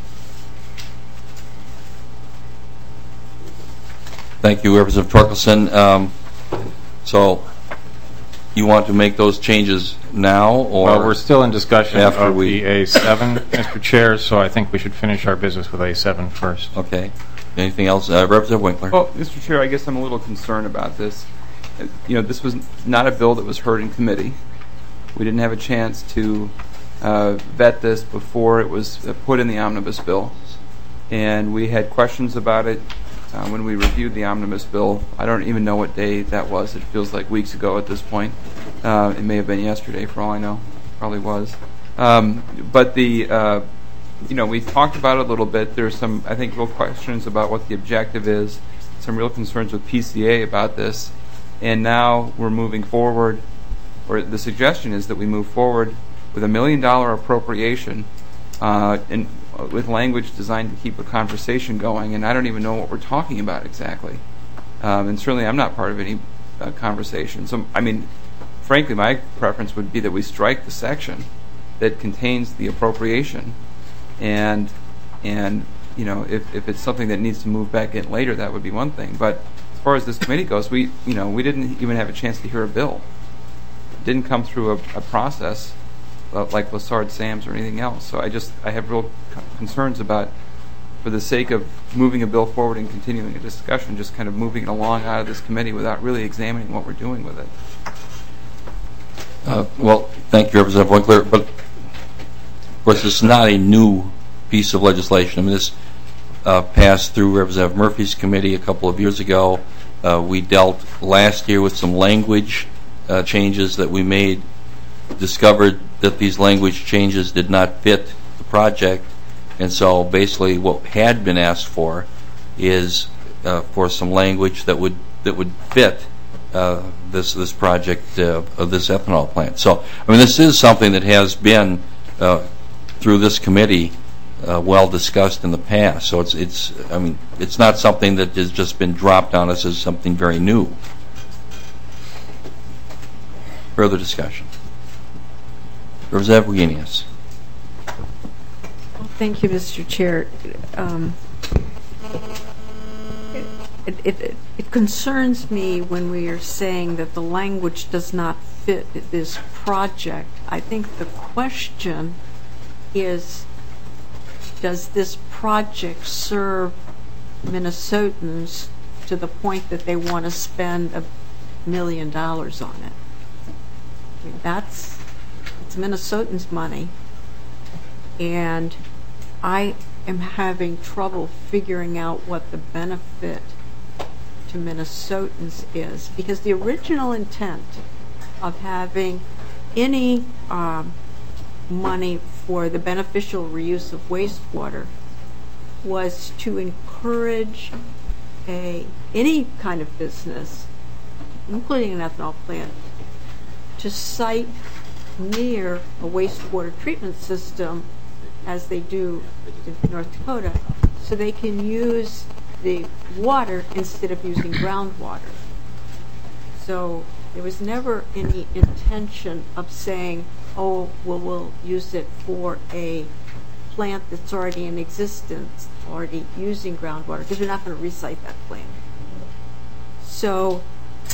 Thank you, Representative Torkelson. Um, so you want to make those changes now, or well, we're still in discussion after of we the A seven, Mister Chair, so I think we should finish our business with A seven first. Okay. Anything else? Uh, Representative Winkler. Well, Mister Chair, I guess I'm a little concerned about this. Uh, You know, this was not a bill that was heard in committee. We didn't have a chance to uh, vet this before it was uh, put in the omnibus bill. And we had questions about it uh, when we reviewed the omnibus bill. I don't even know what day that was. It feels like weeks ago at this point. Uh, it may have been yesterday, for all I know. Probably was. Um, but the, uh, you know, we talked about it a little bit. There's some, I think, real questions about what the objective is. Some real concerns with P C A about this. And now we're moving forward, or the suggestion is that we move forward with a million dollar appropriation uh, and uh, with language designed to keep a conversation going. And I don't even know what we're talking about exactly. Um, and certainly I'm not part of any uh, conversation. So, I mean, frankly, my preference would be that we strike the section that contains the appropriation. And, and you know, if, if it's something that needs to move back in later, that would be one thing. But as far as this committee goes, we, you know, we didn't even have a chance to hear a bill. It didn't come through a, a process uh, like Lessard Sams or anything else. So I just, I have real c- concerns about, for the sake of moving a bill forward and continuing a discussion, just kind of moving it along out of this committee without really examining what we're doing with it. Uh, well, thank you, Representative Winkler. But of course, this is not a new piece of legislation. I mean, this uh, passed through Representative Murphy's committee a couple of years ago. Uh, we dealt last year with some language uh, changes that we made, discovered that these language changes did not fit the project, and so basically what had been asked for is uh, for some language that would that would fit uh, this this project uh, of this ethanol plant. So, I mean, this is something that has been uh, through this committee uh, well discussed in the past. So it's it's I mean it's not something that has just been dropped on us as something very new. Further discussion. Representative Wagenius. Well, thank you, Mister Chair. Um, it, it, it concerns me when we are saying that the language does not fit this project. I think the question is, does this project serve Minnesotans to the point that they want to spend a million dollars on it? I mean, that's, it's Minnesotans' money, and I am having trouble figuring out what the benefit to Minnesotans is, because the original intent of having any um, money for the beneficial reuse of wastewater was to encourage a any kind of business, including an ethanol plant, to site near a wastewater treatment system, as they do in North Dakota, so they can use the water instead of using groundwater. So There was never any intention of saying, oh, well, we'll use it for a plant that's already in existence, already using groundwater, because we're not going to recite that plant. So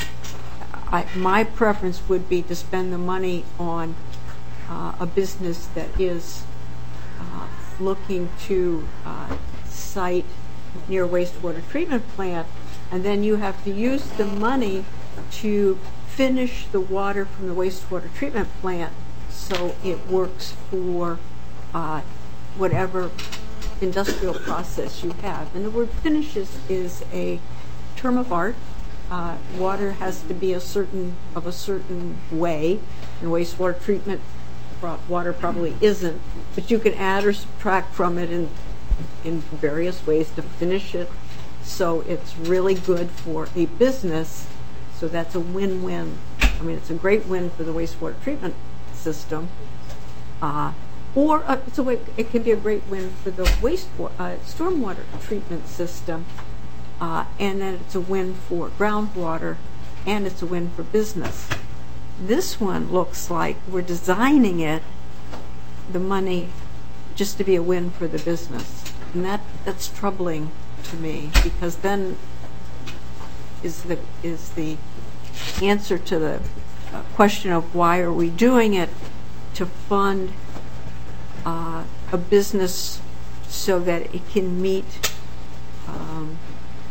I, my preference would be to spend the money on uh, a business that is uh, looking to uh, site near wastewater treatment plant, and then you have to use the money to finish the water from the wastewater treatment plant so it works for uh, whatever industrial process you have. And the word finishes is a term of art. Uh, water has to be a certain of a certain way, and wastewater treatment pro- water probably isn't. But you can add or subtract from it in in various ways to finish it, so it's really good for a business. So that's a win-win. I mean, it's a great win for the wastewater treatment system, uh, or uh, it's a way, it can be a great win for the wastewater uh, stormwater treatment system. Uh, and then it's a win for groundwater, and it's a win for business. This one looks like we're designing it, the money, just to be a win for the business. And that, that's troubling to me, because then is the, is the answer to the uh, question of why are we doing it, to fund uh, a business so that it can meet um,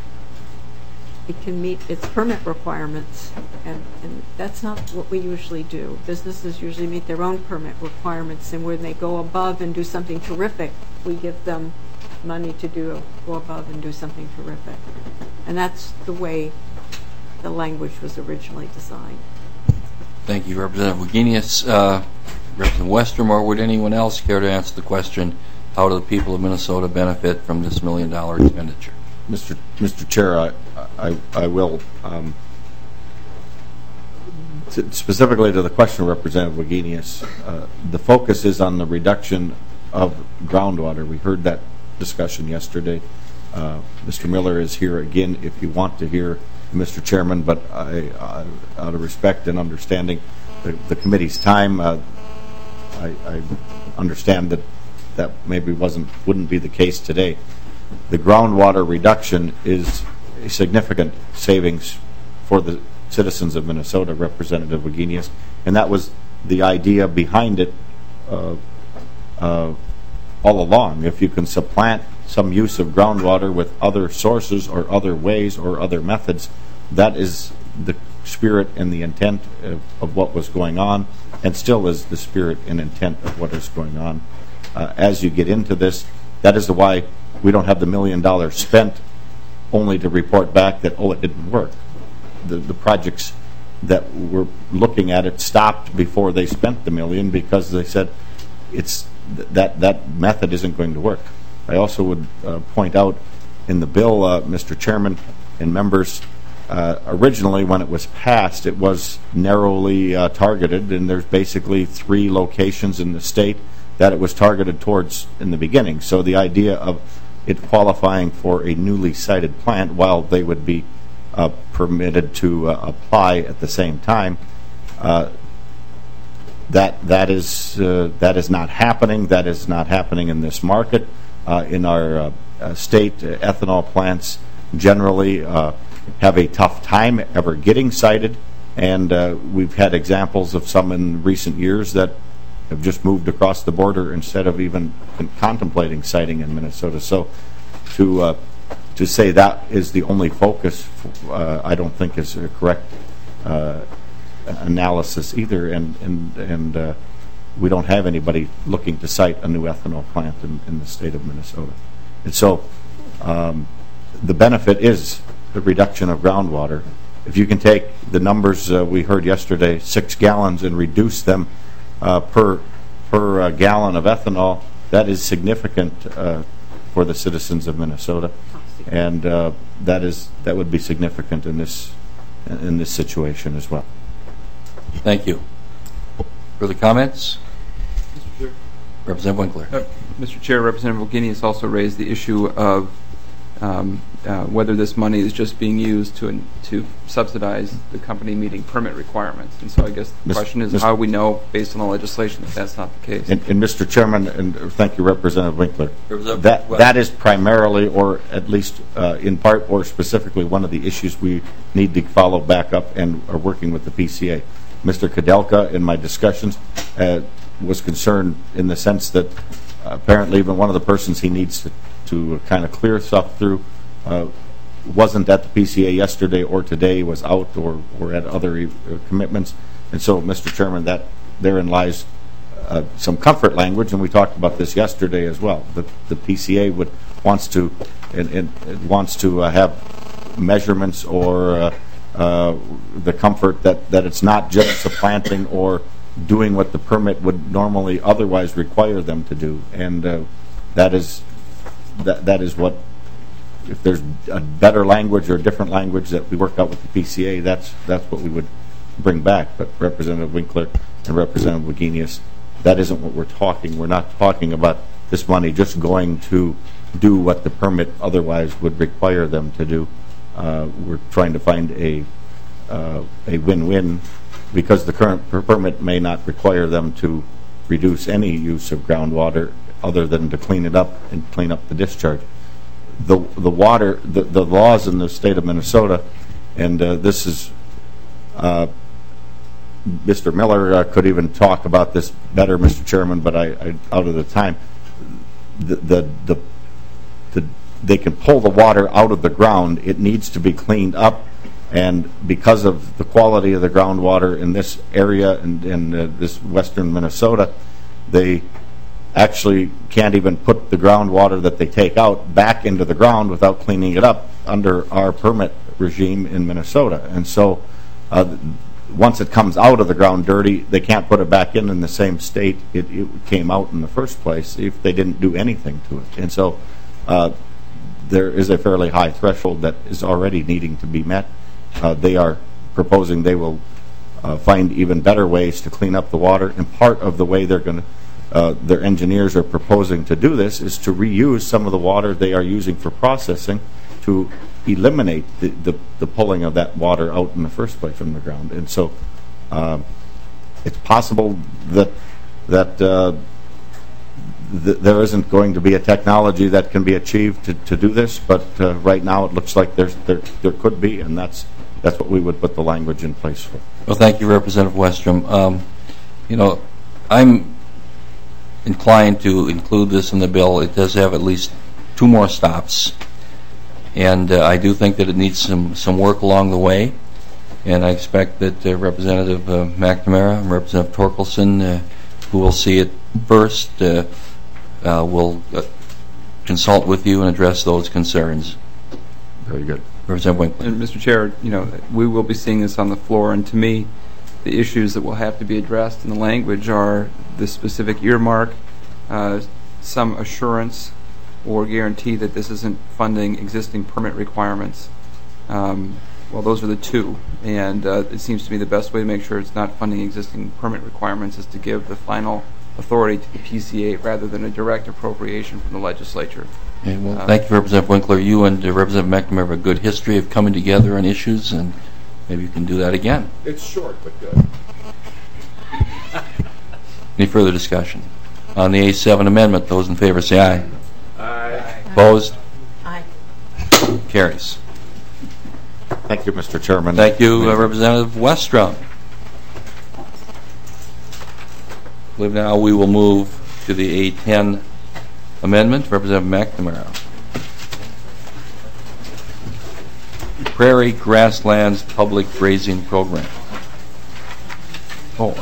it can meet its permit requirements, and, and that's not what we usually do. Businesses usually meet their own permit requirements, and when they go above and do something terrific, we give them money to do go above and do something terrific. And that's the way the language was originally designed. Thank you, Representative Wagenius. Uh, Representative Westermore, would anyone else care to answer the question, how do the people of Minnesota benefit from this million dollar expenditure? Mister Mister Chair, I, I, I will. Um, to, specifically to the question of Representative Wagenius, uh, the focus is on the reduction of groundwater. We heard that discussion yesterday. Uh, Mister Miller is here again if you want to hear Mister Chairman, but I, uh, out of respect and understanding the, the committee's time, uh, I, I understand that that maybe wasn't wouldn't be the case today. The groundwater reduction is a significant savings for the citizens of Minnesota, Representative Wagenius, and that was the idea behind it uh, uh, all along. If you can supplant some use of groundwater with other sources or other ways or other methods, that is the spirit and the intent of, of what was going on, and still is the spirit and intent of what is going on. Uh, as you get into this, that is the why we don't have the million dollars spent only to report back that, oh, it didn't work. The, the projects that were looking at it stopped before they spent the million because they said it's th- that that method isn't going to work. I also would uh, point out in the bill, uh, Mister Chairman and members, uh, originally when it was passed, it was narrowly uh, targeted, and there's basically three locations in the state that it was targeted towards in the beginning. So the idea of it qualifying for a newly sited plant while they would be uh, permitted to uh, apply at the same time, uh, that that is uh, that is not happening. That is not happening in this market. Uh, in our uh, uh, state, uh, ethanol plants generally uh, have a tough time ever getting sited, and uh, we've had examples of some in recent years that have just moved across the border instead of even contemplating siting in Minnesota. So to uh, to say that is the only focus, uh, I don't think is a correct uh, analysis either, and and and uh, we don't have anybody looking to site a new ethanol plant in, in the state of Minnesota. And so um, the benefit is the reduction of groundwater. If you can take the numbers uh, we heard yesterday, six gallons, and reduce them Uh, per per uh, gallon of ethanol, that is significant uh, for the citizens of Minnesota, and uh, that is that would be significant in this in this situation as well. Thank you. Further comments? Representative Winkler. Uh, Mister Chair, Representative Wagenius also raised the issue of um, uh, whether this money is just being used to to subsidize the company meeting permit requirements. And so I guess the Mister question is Mister how we know, based on the legislation, that that's not the case. And, and Mister Chairman, and thank you, Representative Winkler. Representative That West. that is primarily, or at least uh, in part, or specifically, one of the issues we need to follow back up and are working with the P C A. Mister Kudelka, in my discussions, uh, was concerned in the sense that uh, apparently even one of the persons he needs to, to kind of clear stuff through uh, wasn't at the P C A yesterday or today, was out or, or had other uh, commitments. And so, Mister Chairman, that therein lies uh, some comfort language, and we talked about this yesterday as well. The, the P C A would wants to and, and wants to uh, have measurements or uh, uh, the comfort that, that it's not just supplanting or doing what the permit would normally otherwise require them to do. And uh, that is that that is what, if there's a better language or a different language that we work out with the P C A, that's that's what we would bring back. But Representative Winkler and Representative Wagenius, that isn't what we're talking. We're not talking about this money just going to do what the permit otherwise would require them to do. Uh, we're trying to find a uh, a win-win, because the current per permit may not require them to reduce any use of groundwater other than to clean it up and clean up the discharge. The the water, the, the laws in the state of Minnesota, and uh, this is, uh, Mister Miller uh, could even talk about this better, Mister Chairman, but I, I out of the time, the, the the the they can pull the water out of the ground. It needs to be cleaned up, and because of the quality of the groundwater in this area and in uh, this western Minnesota, they actually can't even put the groundwater that they take out back into the ground without cleaning it up under our permit regime in Minnesota. And so uh, once it comes out of the ground dirty, they can't put it back in in the same state it, it came out in the first place if they didn't do anything to it. And so uh, there is a fairly high threshold that is already needing to be met. Uh, they are proposing they will uh, find even better ways to clean up the water, and part of the way they're going to Uh, their engineers are proposing to do this is to reuse some of the water they are using for processing to eliminate the, the, the pulling of that water out in the first place from the ground. And so uh, it's possible that that uh, th there isn't going to be a technology that can be achieved to, to do this, but uh, right now it looks like there's, there there could be, and that's that's what we would put the language in place for. Well, thank you, Representative Westrom. Um, you know, I'm inclined to include this in the bill. It does have at least two more stops, and uh, I do think that it needs some some work along the way, and I expect that uh, Representative uh, McNamara and Representative Torkelson, uh, who will see it first, uh, uh, will uh, consult with you and address those concerns. Very good. Representative Winkler. And Mister Chair, you know, we will be seeing this on the floor, and to me, the issues that will have to be addressed in the language are the specific earmark, uh, some assurance or guarantee that this isn't funding existing permit requirements. Um, well, those are the two, and uh, it seems to me the best way to make sure it's not funding existing permit requirements is to give the final authority to the P C A rather than a direct appropriation from the legislature. Okay, well, Uh, thank you, Representative Winkler. You and uh, Representative McNamara have a good history of coming together on issues, and maybe you can do that again. It's short, but good. Any further discussion? On the A seven amendment, those in favor say aye. Aye. Opposed? Aye. Carries. Thank you, Mister Chairman. Thank you, uh, Representative Westrom. I believe now we will move to the A ten amendment. Representative McNamara. Prairie Grasslands Public Grazing Program. Oh.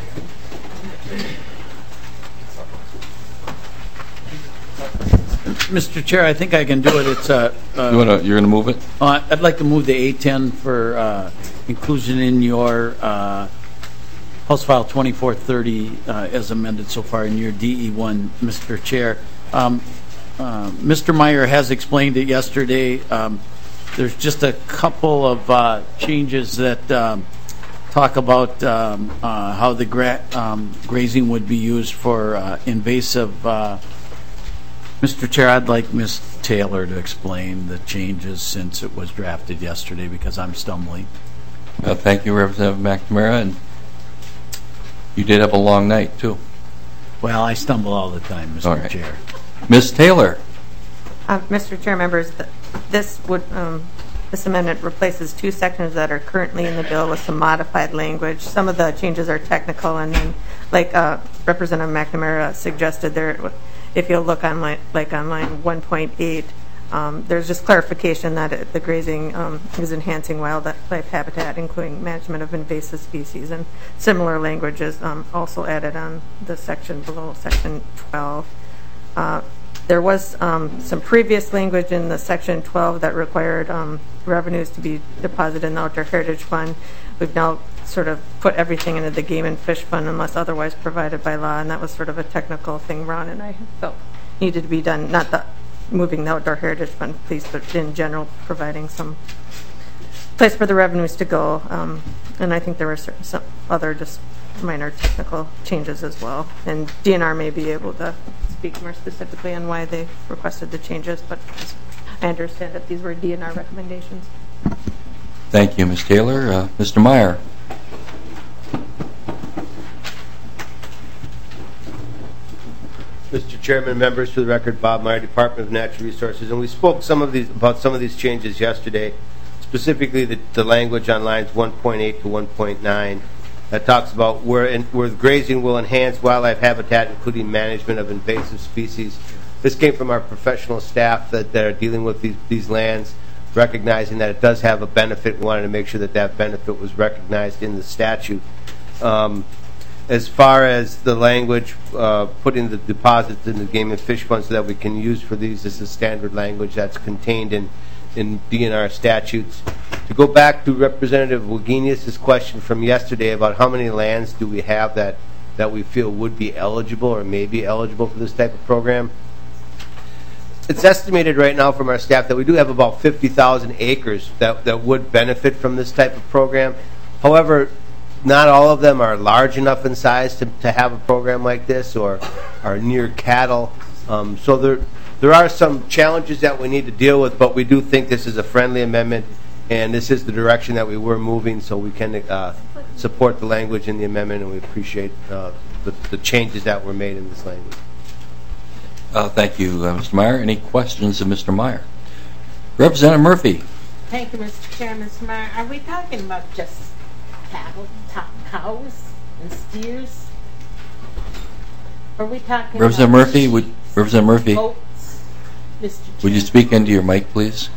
Mister Chair, I think I can do it. It's uh, uh, You wanna, you're going to move it? uh, I'd like to move the A ten for uh, inclusion in your uh, House File twenty-four thirty uh, as amended so far in your D E one, Mister Chair. Um, uh, Mister Meyer has explained it yesterday. Um, there's just a couple of uh, changes that um, talk about um, uh, how the gra um, grazing would be used for uh, invasive uh, Mister Chair, I'd like Miz Taylor to explain the changes since it was drafted yesterday because I'm stumbling. Uh, thank you, Representative McNamara, and you did have a long night, too. Well, I stumble all the time, Mister All right. Chair. Miz Taylor. Uh, Mister Chair, members, th- this would um, this amendment replaces two sections that are currently in the bill with some modified language. Some of the changes are technical, and then, like uh, Representative McNamara suggested, there, if you'll look on line, like on line one point eight, um, there's just clarification that it, the grazing um, is enhancing wildlife habitat, including management of invasive species, and similar language is um, also added on the section below, section twelve. Uh, There was um, some previous language in the section twelve that required um, revenues to be deposited in the Outdoor Heritage Fund. We've now sort of put everything into the Game and Fish Fund unless otherwise provided by law, and that was sort of a technical thing Ron and I felt needed to be done, not the moving the Outdoor Heritage Fund piece, but in general providing some place for the revenues to go. Um, and I think there were certain, some other just minor technical changes as well. And D N R may be able to speak more specifically on why they requested the changes, but I understand that these were D N R recommendations. Thank you, Miz Taylor. Uh, Mister Meyer. Mister Chairman, members, for the record, Bob Meyer, Department of Natural Resources, and we spoke some of these about some of these changes yesterday, specifically the, the language on lines one point eight to one point nine. That talks about where, in, where grazing will enhance wildlife habitat, including management of invasive species. This came from our professional staff that, that are dealing with these, these lands, recognizing that it does have a benefit. We wanted to make sure that that benefit was recognized in the statute. Um, as far as the language, uh, putting the deposits in the Game and Fish Fund so that we can use for these, this is standard language that's contained in, in D N R statutes. To go back to Representative Wagenius' question from yesterday about how many lands do we have that, that we feel would be eligible or may be eligible for this type of program, it's estimated right now from our staff that we do have about fifty thousand acres that, that would benefit from this type of program. However, not all of them are large enough in size to, to have a program like this or are near cattle. Um, so there, there are some challenges that we need to deal with, but we do think this is a friendly amendment. And this is the direction that we were moving, so we can uh, support the language in the amendment, and we appreciate uh, the, the changes that were made in this language. Uh, thank you, uh, Mister Meyer. Any questions of Mister Meyer? Representative Murphy. Thank you, Mister Chair. Mister Meyer, are we talking about just cattle, cows, and steers? Are we talking Representative about Murphy, would, Representative Murphy, goats, Mister Chair? Would you speak into your mic, please?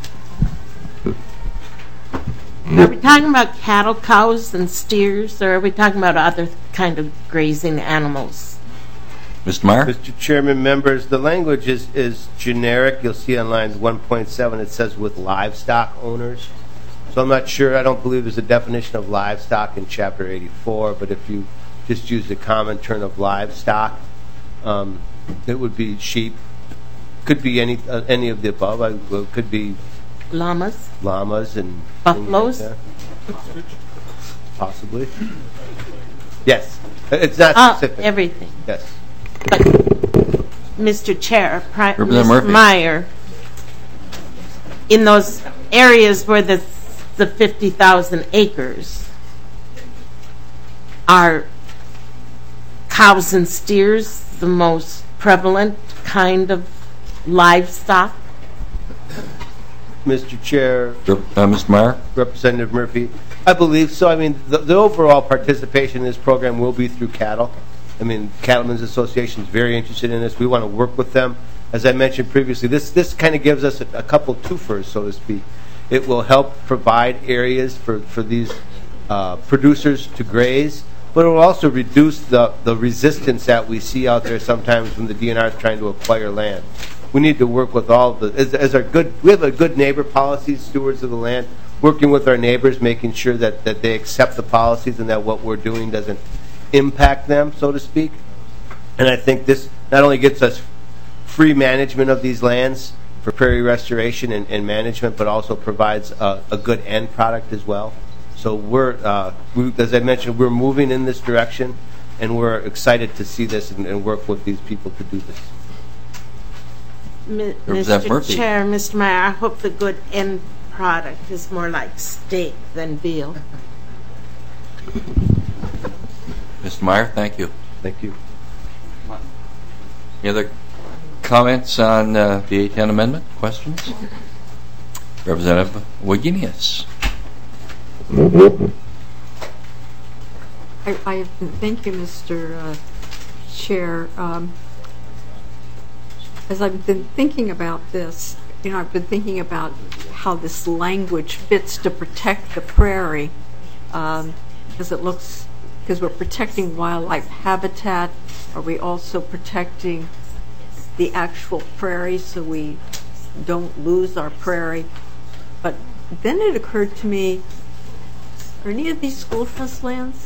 Are we talking about cattle, cows, and steers, or are we talking about other kind of grazing animals? Mister Meyer? Mister Chairman, members, the language is, is generic. You'll see on lines one point seven it says with livestock owners. So I'm not sure. I don't believe there's a definition of livestock in Chapter eighty-four, but if you just use the common term of livestock, um, it would be sheep. Could be any uh, any of the above. I, well, could be llamas, llamas and buffaloes, like possibly. Yes, it's not uh, specific. Everything. Yes. But, Mister Chair, Pri- Mister Murphy. Meyer, in those areas where the the fifty thousand acres are cows and steers the most prevalent kind of livestock? Mister Chair, uh, Mister Meyer, Representative Murphy, I believe so. I mean, the, the overall participation in this program will be through cattle. I mean, Cattlemen's Association is very interested in this. We want to work with them. As I mentioned previously, this this kind of gives us a, a couple twofers, so to speak. It will help provide areas for, for these uh, producers to graze, but it will also reduce the, the resistance that we see out there sometimes when the D N R is trying to acquire land. We need to work with all the, as, as our good, we have a good neighbor policy, stewards of the land, working with our neighbors, making sure that, that they accept the policies and that what we're doing doesn't impact them, so to speak. And I think this not only gets us free management of these lands for prairie restoration and, and management, but also provides a, a good end product as well. So we're, uh, we, as I mentioned, we're moving in this direction, and we're excited to see this and, and work with these people to do this. Mi- Representative Mister Murphy. Chair, Mister Meyer, I hope the good end product is more like steak than veal. Mister Meyer, thank you. Thank you. Any other comments on uh, the A ten amendment? Questions? Representative Wagenius. I, I thank you, Mister Uh, Chair. Um, as I've been thinking about this, you know, I've been thinking about how this language fits to protect the prairie, um, because it looks, because we're protecting wildlife habitat. Are we also protecting the actual prairie so we don't lose our prairie? But then it occurred to me, are any of these school trust lands?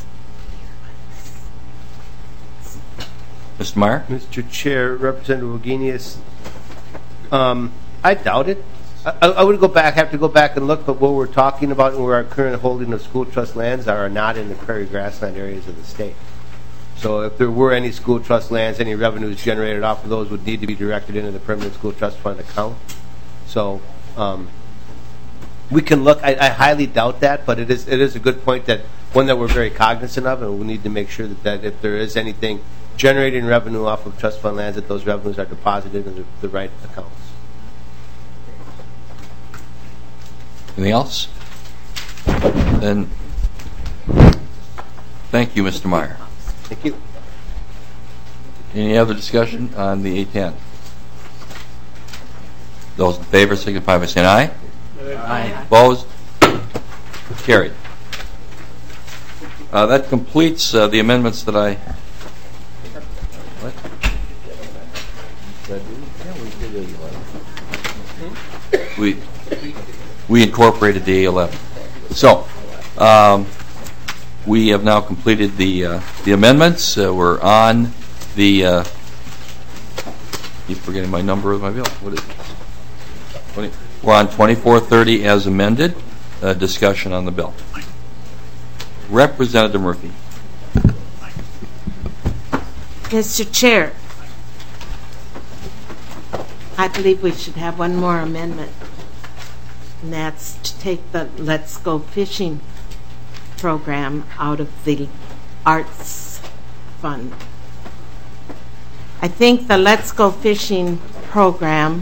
Mister Meyer? Mister Chair, Representative Wagenius, um, I doubt it. I, I would go back, have to go back and look, but what we're talking about and where our current holding of school trust lands are not in the prairie grassland areas of the state. So if there were any school trust lands, any revenues generated off of those would need to be directed into the permanent school trust fund account. So um, we can look. I, I highly doubt that, but it is it is a good point, that one that we're very cognizant of, and we need to make sure that, that if there is anything generating revenue off of trust fund lands, that those revenues are deposited in the, the right accounts. Anything else? Then, thank you, Mister Meyer. Thank you. Any other discussion on the A ten? Those in favor signify by saying aye. Aye. Opposed? Carried. Uh, that completes uh, the amendments that I. What? We we incorporated the A eleven. So. Um, We have now completed the uh, the amendments. Uh, we're on the. Uh, keep forgetting my number of my bill. What is it? twenty, we're on twenty-four thirty as amended. Uh, discussion on the bill. Representative Murphy. Mister Chair, I believe we should have one more amendment, and that's to take the Let's Go Fishing program out of the arts fund. I think the Let's Go Fishing program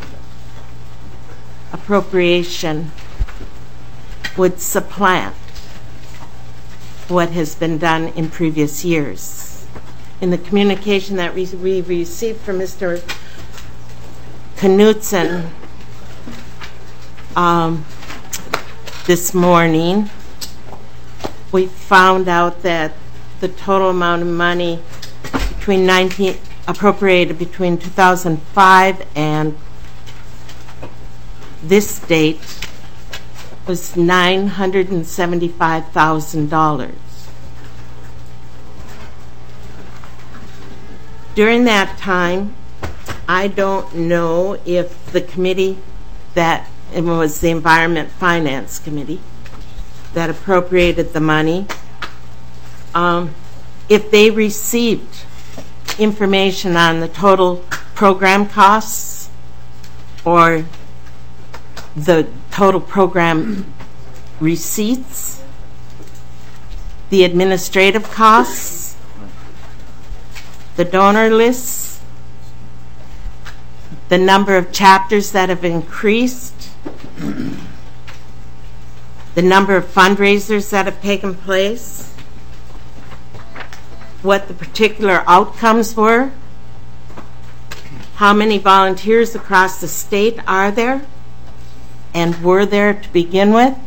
appropriation would supplant what has been done in previous years. In the communication that we received from Mister Knutson um, this morning, we found out that the total amount of money between nineteen appropriated between two thousand five and this date was nine hundred seventy-five thousand dollars. During that time, I don't know if the committee that it was the Environment Finance Committee that appropriated the money, um, if they received information on the total program costs or the total program receipts, the administrative costs, the donor lists, the number of chapters that have increased, the number of fundraisers that have taken place, what the particular outcomes were, how many volunteers across the state are there and were there to begin with,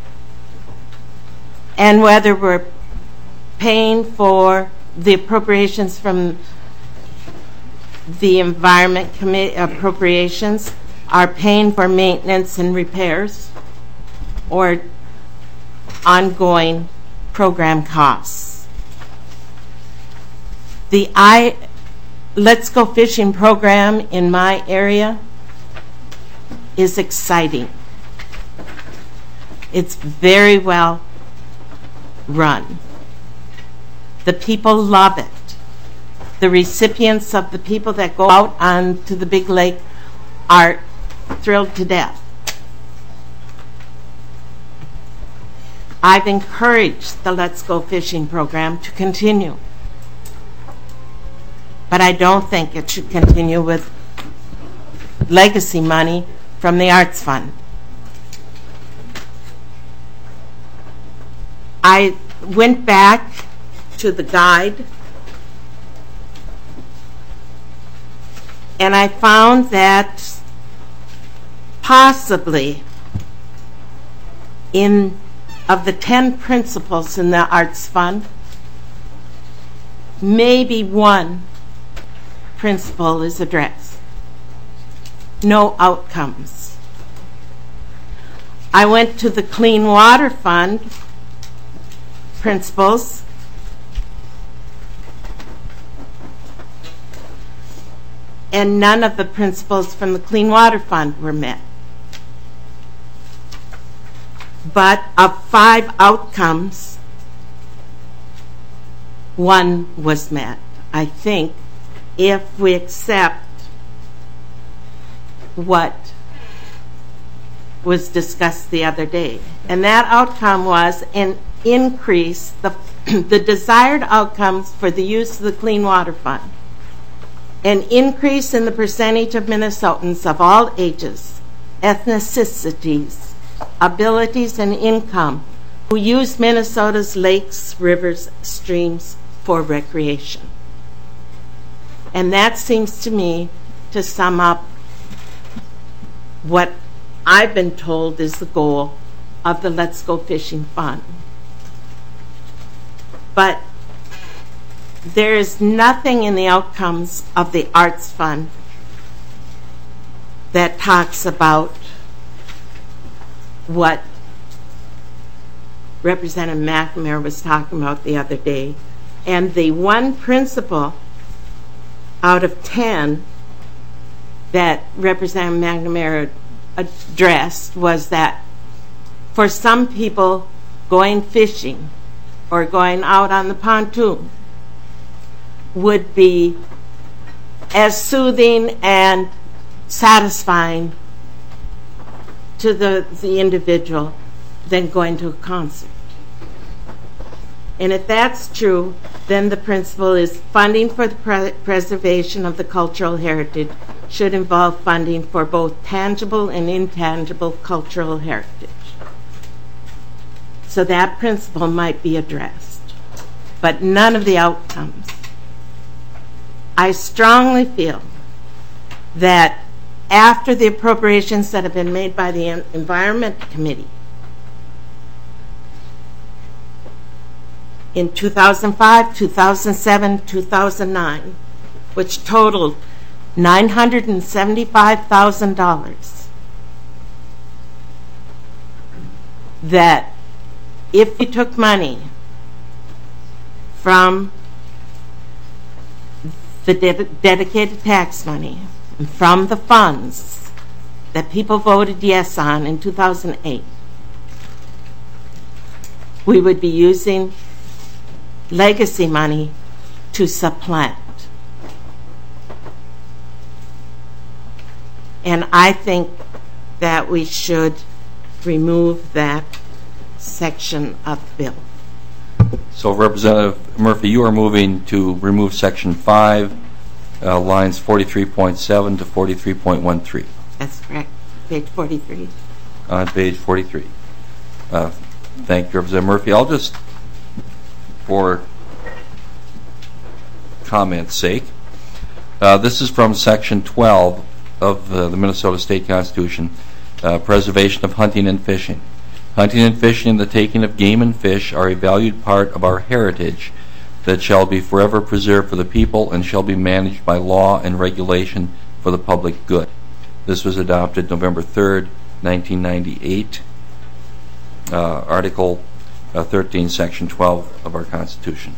and whether we're paying for the appropriations from the Environment Committee appropriations are paying for maintenance and repairs or ongoing program costs. The I Let's Go Fishing program in my area is exciting. It's very well run. The people love it. The recipients of the people that go out onto the big lake art thrilled to death. I've encouraged the Let's Go Fishing program to continue, but I don't think it should continue with legacy money from the Arts Fund. I went back to the guide and I found that possibly in of the ten principles in the Arts Fund, maybe one principle is addressed. No outcomes. I went to the Clean Water Fund principles, and none of the principles from the Clean Water Fund were met. But of five outcomes, one was met. I think if we accept what was discussed the other day. And that outcome was an increase, the, the desired outcomes for the use of the Clean Water Fund. An increase in the percentage of Minnesotans of all ages, ethnicities, abilities, and income who use Minnesota's lakes, rivers, streams for recreation. And that seems to me to sum up what I've been told is the goal of the Let's Go Fishing Fund. But there is nothing in the outcomes of the Arts Fund that talks about what Representative McNamara was talking about the other day. And the one principle out of ten that Representative McNamara addressed was that for some people, going fishing or going out on the pontoon would be as soothing and satisfying to the, the individual than going to a concert. And if that's true, then the principle is funding for the pre- preservation of the cultural heritage should involve funding for both tangible and intangible cultural heritage. So that principle might be addressed, but none of the outcomes. I strongly feel that after the appropriations that have been made by the Environment Committee in two thousand five, two thousand seven, two thousand nine, which totaled nine hundred seventy-five thousand dollars, that if you took money from the de- dedicated tax money and from the funds that people voted yes on in two thousand eight, we would be using legacy money to supplant. And I think that we should remove that section of the bill. So, Representative Murphy, you are moving to remove Section five, uh, lines forty-three point seven to forty-three point one three. That's correct. Page forty-three. On page forty-three. Uh, thank you, Representative Murphy. I'll just, for comment's sake, uh, this is from Section twelve of uh, the Minnesota State Constitution, uh, preservation of hunting and fishing. Hunting and fishing and the taking of game and fish are a valued part of our heritage that shall be forever preserved for the people and shall be managed by law and regulation for the public good. This was adopted November third, nineteen ninety-eight, uh, Article uh, thirteen, Section twelve of our Constitution.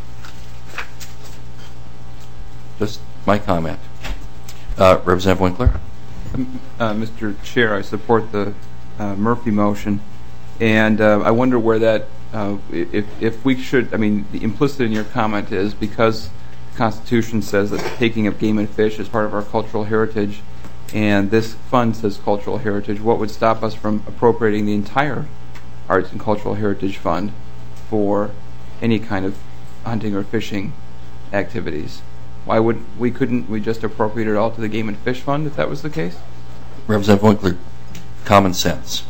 Just my comment. Uh, Representative Winkler? Uh, Mister Chair, I support the uh, Murphy motion, and uh, I wonder where that, uh, if, if we should, I mean, the implicit in your comment is because the Constitution says that the taking of game and fish is part of our cultural heritage, and this fund says cultural heritage, what would stop us from appropriating the entire Arts and Cultural Heritage Fund for any kind of hunting or fishing activities? Why would we couldn't we just appropriate it all to the Game and Fish Fund if that was the case? Representative Winkler, common sense.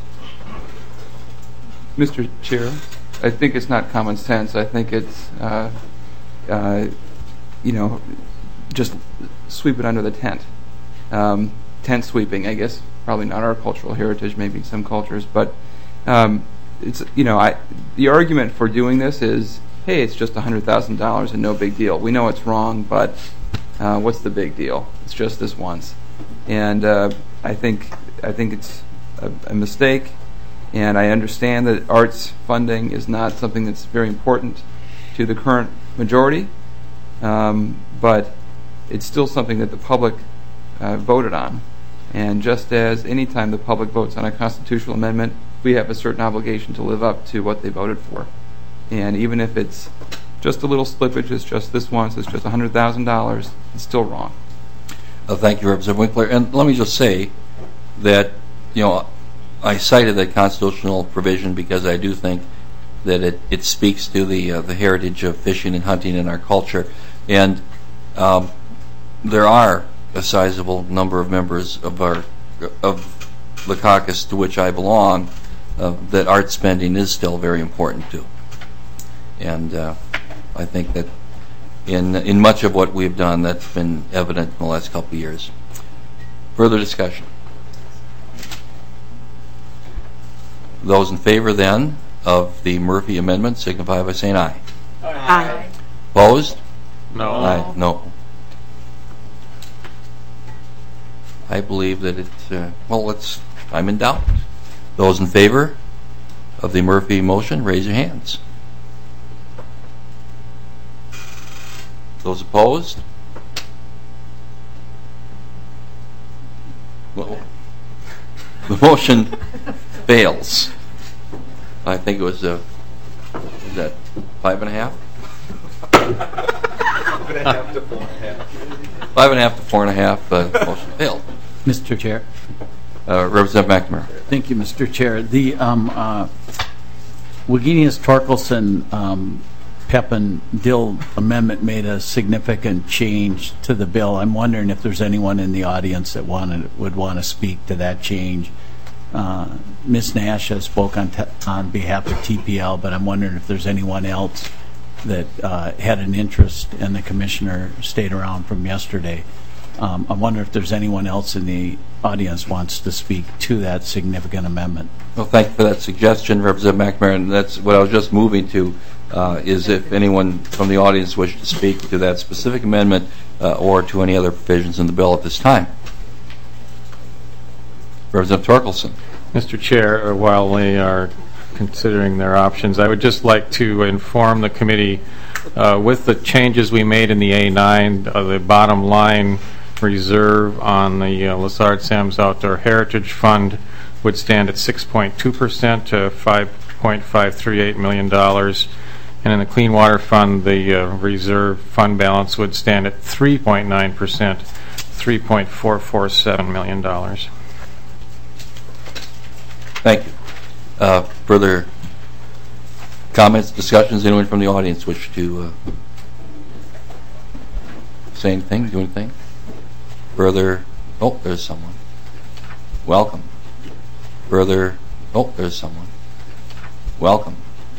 Mister Chair, I think it's not common sense. I think it's, uh, uh, you know, just sweep it under the tent. Um, tent sweeping, I guess, probably not our cultural heritage, maybe some cultures, but um, it's, you know, I, the argument for doing this is, hey, it's just one hundred thousand dollars and no big deal. We know it's wrong, but uh, what's the big deal? It's just this once. And uh, I think I think it's a, a mistake, and I understand that arts funding is not something that's very important to the current majority, um, but it's still something that the public uh, voted on. And just as any time the public votes on a constitutional amendment, we have a certain obligation to live up to what they voted for. And even if it's just a little slippage, it's just this once, it's just one hundred thousand dollars, it's still wrong. Uh, thank you, Representative Winkler. And let me just say that, you know, I cited that constitutional provision because I do think that it, it speaks to the uh, the heritage of fishing and hunting in our culture. And um, there are a sizable number of members of our of the caucus to which I belong uh, that art spending is still very important to. And uh, I think that in in much of what we've done, that's been evident in the last couple of years. Further discussion? Those in favor, then, of the Murphy amendment signify by saying aye. Aye. Opposed? No. Aye. No. I believe that it, uh, well, let's, I'm in doubt. Those in favor of the Murphy motion, raise your hands. Those opposed? Well, the motion fails. I think it was, uh, was that five and a half? Five and a half to four and a half. Five and a half to four and a half, uh, motion failed. Mister Chair. Uh, Representative McNamara. Thank you, Mister Chair. The um, uh, Wagenius Torkelson um, Pepin Dill amendment made a significant change to the bill. I'm wondering if there's anyone in the audience that wanted, would want to speak to that change. Uh, Miz Nash has spoke on, te- on behalf of T P L, but I'm wondering if there's anyone else that uh, had an interest, and the commissioner stayed around from yesterday. Um, I wonder if there's anyone else in the audience wants to speak to that significant amendment. Well, thank you for that suggestion, Representative McNamara, and that's what I was just moving to, uh, is if anyone from the audience wished to speak to that specific amendment uh, or to any other provisions in the bill at this time. Representative Torkelson. Mister Chair, while they are considering their options, I would just like to inform the committee uh, with the changes we made in the A nine, uh, the bottom line reserve on the uh, Lessard Sam's Outdoor Heritage Fund would stand at six point two percent to five point five three eight million dollars. And in the Clean Water Fund, the uh, reserve fund balance would stand at three point nine percent, three point four four seven million dollars. Thank you. Uh, further comments, discussions? Anyone from the audience wish to uh, say anything, do anything? Further, oh, there's someone. Welcome. Further, oh, there's someone. Welcome.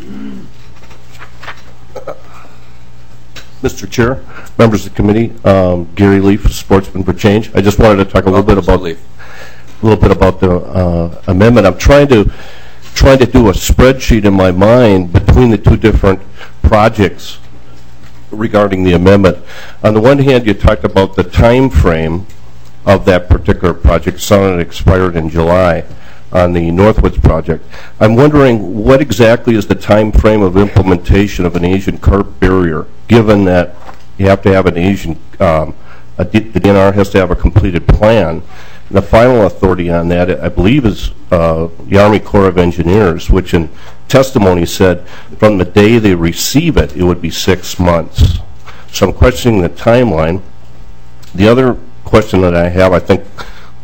Mister Chair, members of the committee, um, Gary Leaf, Sportsman for Change. I just wanted to talk a little bit about a little bit about the uh, amendment. I'm trying to trying to do a spreadsheet in my mind between the two different projects regarding the amendment. On the one hand, you talked about the time frame of that particular project. Some it expired in July on the Northwoods project. I'm wondering what exactly is the time frame of implementation of an Asian carp barrier, given that you have to have an Asian, um, a D, the D N R has to have a completed plan. And the final authority on that, I believe, is uh, the Army Corps of Engineers, which in testimony said from the day they receive it, it would be six months. So I'm questioning the timeline. The other question that I have, I think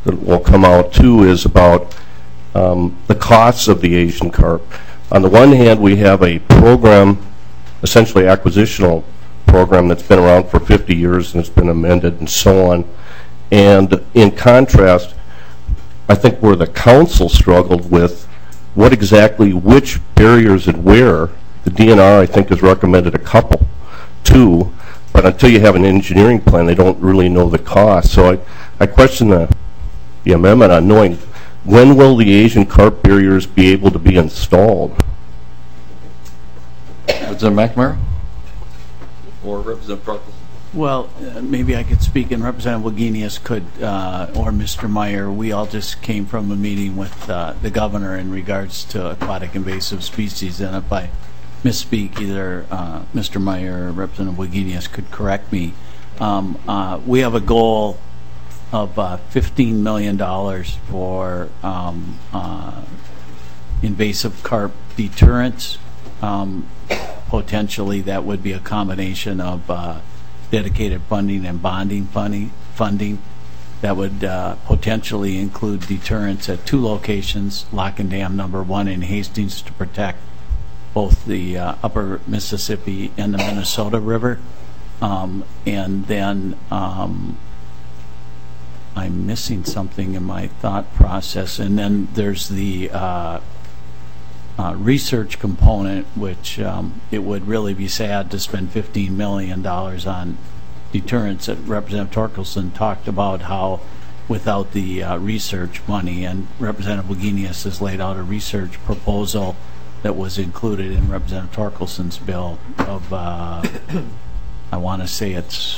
that will come out too is about um, the costs of the Asian carp. On the one hand, we have a program, essentially acquisitional program that's been around for fifty years and it's been amended and so on. And in contrast, I think where the council struggled with what exactly, which barriers and where, the D N R I think has recommended a couple, two, but until you have an engineering plan, they don't really know the cost. So I, I question the, the amendment on knowing when will the Asian carp barriers be able to be installed? Representative McNamara? Or Representative Torkelson? Well, uh, maybe I could speak, and Representative Wagenius could, uh, or Mister Meyer. We all just came from a meeting with uh, the governor in regards to aquatic invasive species, and if I misspeak, either uh, Mister Meyer or Representative Wagenius could correct me. Um, uh, we have a goal of uh, fifteen million dollars for um, uh, invasive carp deterrence. Um, potentially, that would be a combination of uh, dedicated funding and bonding funding. Funding that would uh, potentially include deterrence at two locations: Lock and Dam Number One in Hastings to protect both the uh, Upper Mississippi and the Minnesota River, um, and then um, I'm missing something in my thought process. And then there's the uh, uh, research component, which um, it would really be sad to spend fifteen million dollars on deterrence. That Representative Torkelson talked about how without the uh, research money, and Representative Wagenius has laid out a research proposal that was included in Representative Torkelson's bill of, uh, I want to say it's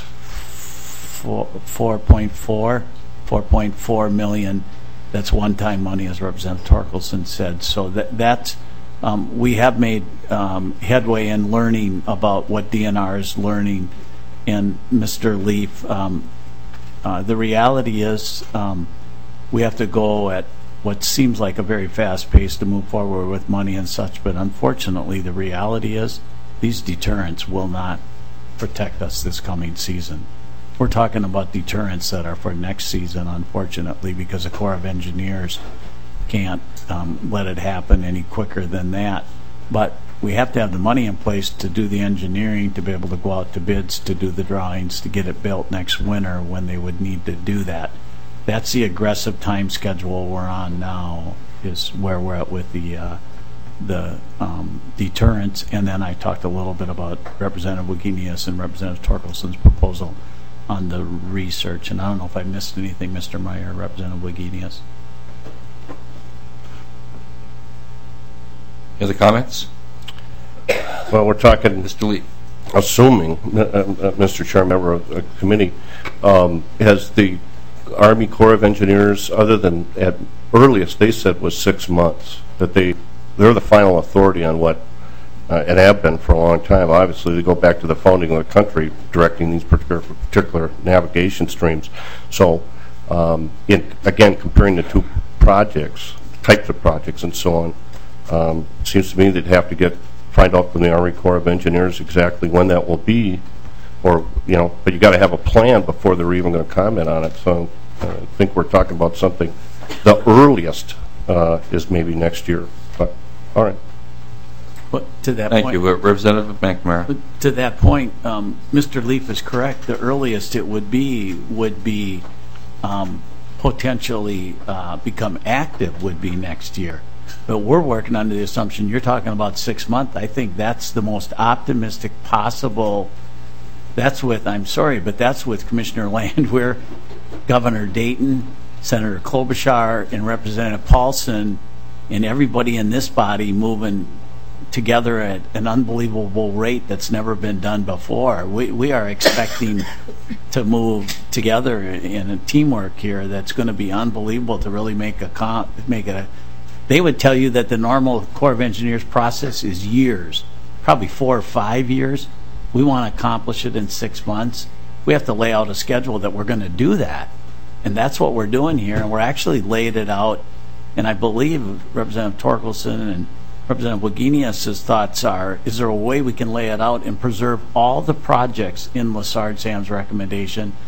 four point four, four point four million. That's one-time money, as Representative Torkelson said. So that that's um, we have made um, headway in learning about what D N R is learning. And Mister Leaf, um, uh, the reality is um, we have to go at what seems like a very fast pace to move forward with money and such, but unfortunately the reality is these deterrents will not protect us this coming season. We're talking about deterrents that are for next season, unfortunately, because the Corps of Engineers can't um, let it happen any quicker than that. But we have to have the money in place to do the engineering, to be able to go out to bids, to do the drawings, to get it built next winter when they would need to do that. That's the aggressive time schedule we're on now, is where we're at with the uh, the um, deterrence. And then I talked a little bit about Representative Wagenius and Representative Torkelson's proposal on the research. And I don't know if I missed anything, Mister Meyer, Representative Wagenius. Any other comments? Well, we're talking, Mister Lee. Assuming, uh, uh, Mister Chair, member of the committee, um, has the Army Corps of Engineers, other than at earliest they said was six months, that they they're the final authority on what, uh, and have been for a long time. Obviously, they go back to the founding of the country, directing these particular particular navigation streams. So, um, in, again, comparing the two projects, types of projects, and so on, um, it seems to me they'd have to get find out from the Army Corps of Engineers exactly when that will be, or, you know, but you got to have a plan before they're even going to comment on it. So uh, I think we're talking about something, the earliest uh, is maybe next year, but all right. But to that Thank point, you, Representative McNamara. To that point, um, Mister Leaf is correct. The earliest it would be would be um, potentially uh, become active would be next year. But we're working under the assumption you're talking about six months. I think that's the most optimistic possible. That's with, I'm sorry, but that's with Commissioner Landwehr, Governor Dayton, Senator Klobuchar, and Representative Paulson, and everybody in this body moving together at an unbelievable rate that's never been done before. We, we are expecting to move together in a teamwork here that's going to be unbelievable to really make a comp, make it a. They would tell you that the normal Corps of Engineers process is years, probably four or five years. We want to accomplish it in six months. We have to lay out a schedule that we're going to do that. And that's what we're doing here. And we're actually laid it out. And I believe Representative Torkelson and Representative Wagenius' thoughts are, is there a way we can lay it out and preserve all the projects in Lessard Sam's recommendation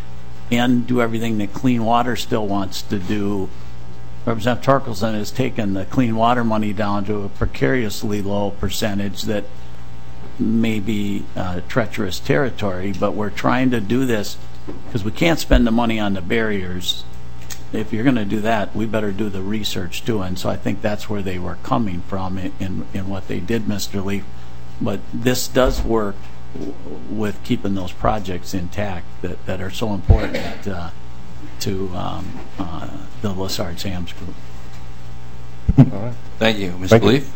and do everything that Clean Water still wants to do. Representative Torkelson has taken the clean water money down to a precariously low percentage that may be uh, treacherous territory, but we're trying to do this because we can't spend the money on the barriers. If you're going to do that, we better do the research too, and so I think that's where they were coming from in, in, in what they did, Mister Leaf. But this does work w with keeping those projects intact that, that are so important uh, to um, uh, the Lessard-Sams group. All right. Thank you. Mister Leaf?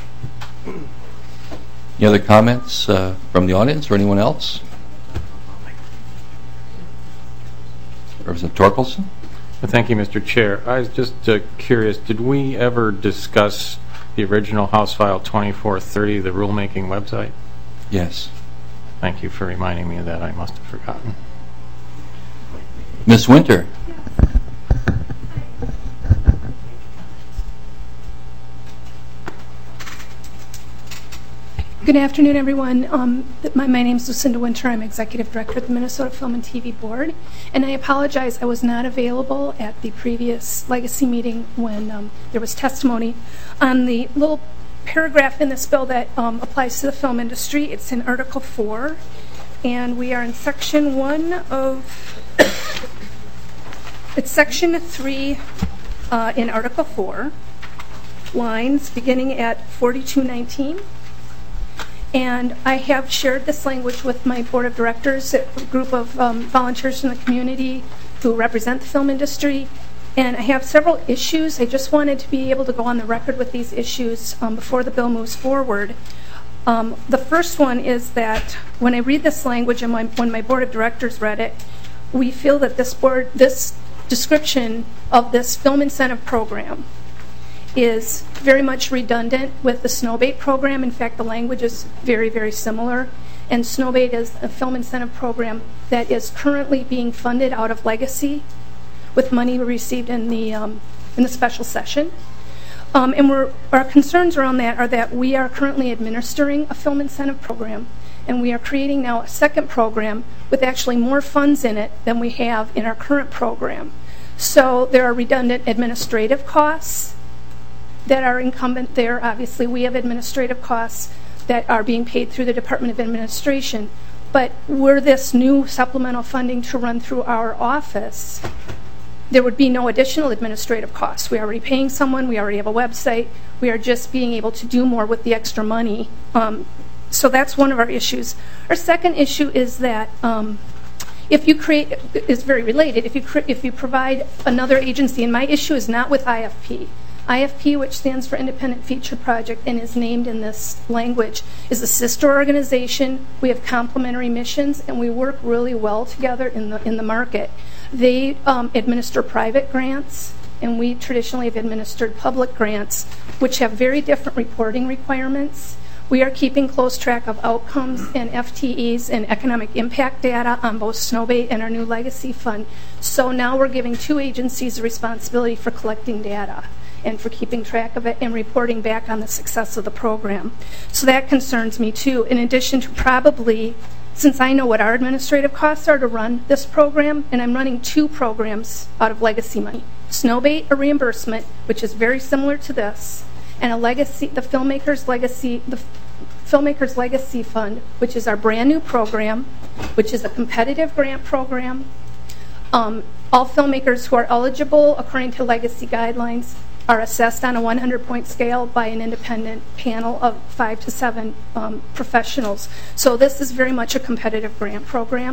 Any other comments uh, from the audience or anyone else? Representative Torkelson? Thank you, Mister Chair. I was just uh, curious, did we ever discuss the original House File twenty-four thirty, the rulemaking website? Yes. Thank you for reminding me of that. I must have forgotten. Miz Winter? Good afternoon, everyone. Um, my, my name is Lucinda Winter. I'm Executive Director at the Minnesota Film and T V Board. And I apologize, I was not available at the previous Legacy meeting when um, there was testimony on the little paragraph in this bill that um, applies to the film industry. It's in Article four, and we are in Section one of, it's Section three uh, in Article four, lines beginning at forty-two nineteen. And I have shared this language with my board of directors, a group of um, volunteers from the community who represent the film industry. And I have several issues. I just wanted to be able to go on the record with these issues um, before the bill moves forward. Um, the first one is that when I read this language and my, when my board of directors read it, we feel that this board, this description of this film incentive program is very much redundant with the Snowbait program. In fact, the language is very, very similar. And Snowbait is a film incentive program that is currently being funded out of Legacy with money received in the um, in the special session. Um, and we're, our concerns around that are that we are currently administering a film incentive program, and we are creating now a second program with actually more funds in it than we have in our current program. So there are redundant administrative costs that are incumbent there. Obviously, we have administrative costs that are being paid through the Department of Administration. But were this new supplemental funding to run through our office, there would be no additional administrative costs. We are already paying someone. We already have a website. We are just being able to do more with the extra money. Um, so that's one of our issues. Our second issue is that um, if you create, is very related, if you, if you provide another agency, and my issue is not with I F P. I F P, which stands for Independent Feature Project and is named in this language, is a sister organization. We have complementary missions, and we work really well together in the in the market. They um, administer private grants, and we traditionally have administered public grants, which have very different reporting requirements. We are keeping close track of outcomes and F T Es and economic impact data on both Snowbait and our new Legacy Fund. So now we're giving two agencies the responsibility for collecting data and for keeping track of it and reporting back on the success of the program. So that concerns me too, in addition to probably, since I know what our administrative costs are to run this program, and I'm running two programs out of Legacy money. Snowbait, a reimbursement, which is very similar to this, and a legacy, the Filmmakers Legacy, the Filmmakers Legacy Fund, which is our brand new program, which is a competitive grant program. Um, all filmmakers who are eligible according to Legacy guidelines are assessed on a one hundred point scale by an independent panel of five to seven um, professionals. So this is very much a competitive grant program.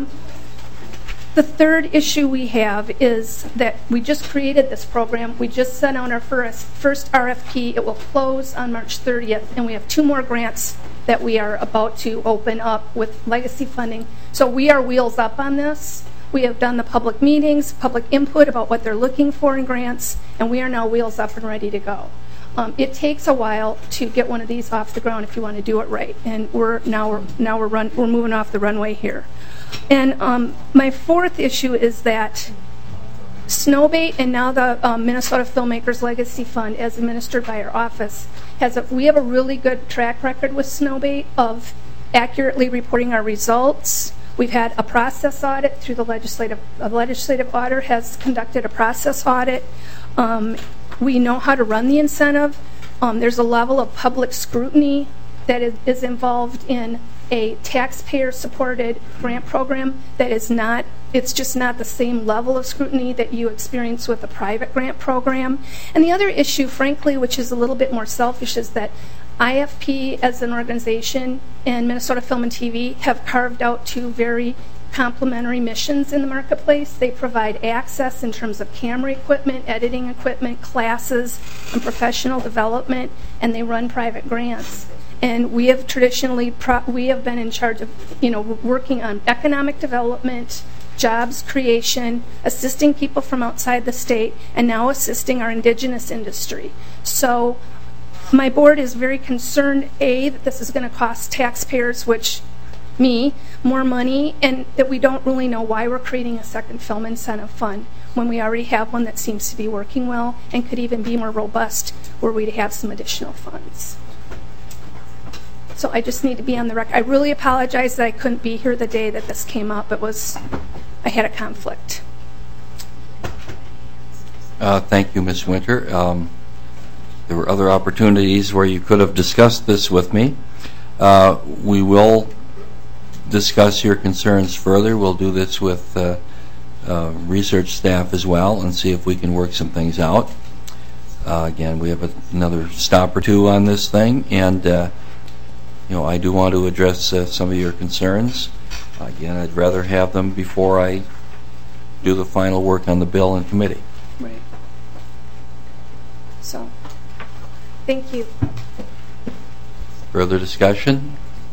The third issue we have is that we just created this program. We just sent out our first, first R F P. It will close on March thirtieth, and we have two more grants that we are about to open up with Legacy funding. So we are wheels up on this. We have done the public meetings, public input about what they're looking for in grants, and we are now wheels up and ready to go. Um, it takes a while to get one of these off the ground if you want to do it right, and we're now we're now we're run we're moving off the runway here. And um, my fourth issue is that Snowbait and now the um, Minnesota Filmmakers Legacy Fund, as administered by our office, has a, we have a really good track record with Snowbait of accurately reporting our results. We've had a process audit through the legislative, a legislative auditor has conducted a process audit. Um, we know how to run the incentive. Um, there's a level of public scrutiny that is, is involved in a taxpayer-supported grant program that is not, it's just not the same level of scrutiny that you experience with a private grant program. And the other issue, frankly, which is a little bit more selfish, is that I F P as an organization and Minnesota Film and T V have carved out two very complementary missions in the marketplace. They provide access in terms of camera equipment, editing equipment, classes, and professional development, and they run private grants. And we have traditionally, pro we have been in charge of, you know, working on economic development, jobs creation, assisting people from outside the state, and now assisting our indigenous industry. So my board is very concerned, A, that this is going to cost taxpayers, which me, more money, and that we don't really know why we're creating a second film incentive fund when we already have one that seems to be working well and could even be more robust were we to have some additional funds. So I just need to be on the record. I really apologize that I couldn't be here the day that this came up. It was, I had a conflict. Uh, thank you, Miz Winter. Um, there were other opportunities where you could have discussed this with me. Uh, we will discuss your concerns further. We'll do this with uh, uh, research staff as well and see if we can work some things out. Uh, again, we have a, another stop or two on this thing, and uh, you know, I do want to address uh, some of your concerns. Again, I'd rather have them before I do the final work on the bill in committee. Right. So, thank you. Further discussion?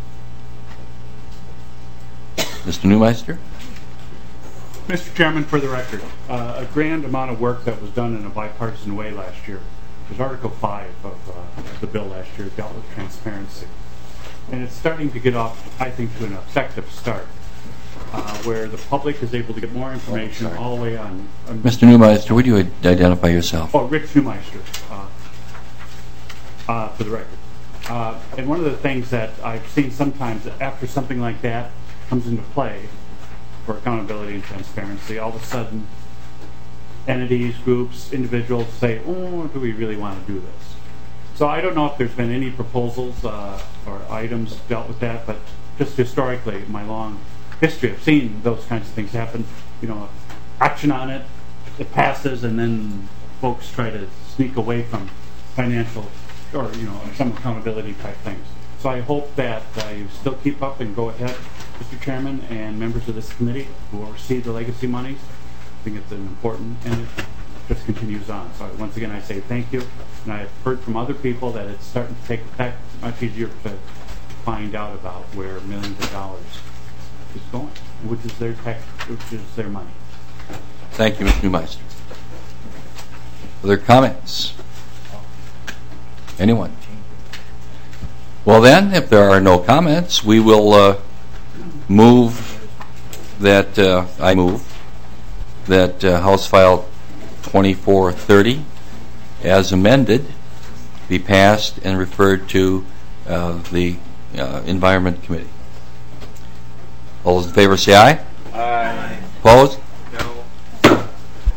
Mister Newmeister? Mister Chairman, for the record, uh, a grand amount of work that was done in a bipartisan way last year. There's Article five of uh, the bill last year dealt with transparency. And it's starting to get off, I think, to an effective start, uh, where the public is able to get more information oh, all the way on. on Mister Newmeister, would you identify yourself? Oh, Rich Newmeister, uh, uh, for the record. Uh, and one of the things that I've seen sometimes after something like that comes into play for accountability and transparency, all of a sudden entities, groups, individuals say, oh, do we really want to do this? So I don't know if there's been any proposals uh, or items dealt with that, but just historically, my long history of seeing those kinds of things happen, you know, action on it, it passes, and then folks try to sneak away from financial or, you know, some accountability type things. So I hope that uh, you still keep up and go ahead, Mister Chairman, and members of this committee who will receive the legacy monies. I think it's an important, and it just continues on. So once again, I say thank you. And I've heard from other people that it's starting to take effect. It's much easier to find out about where millions of dollars is going, which is their tax, which is their money. Thank you, Mister Newmeister. Other comments? Anyone? Well then, if there are no comments, we will uh, move that, uh, I move that uh, House File twenty-four thirty as amended be passed and referred to uh, the uh, Environment Committee. All those in favor say aye. Aye. Opposed? No.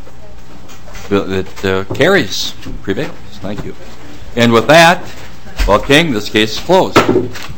It uh, carries, prevails. Thank you. And with that, well, King, this case is closed.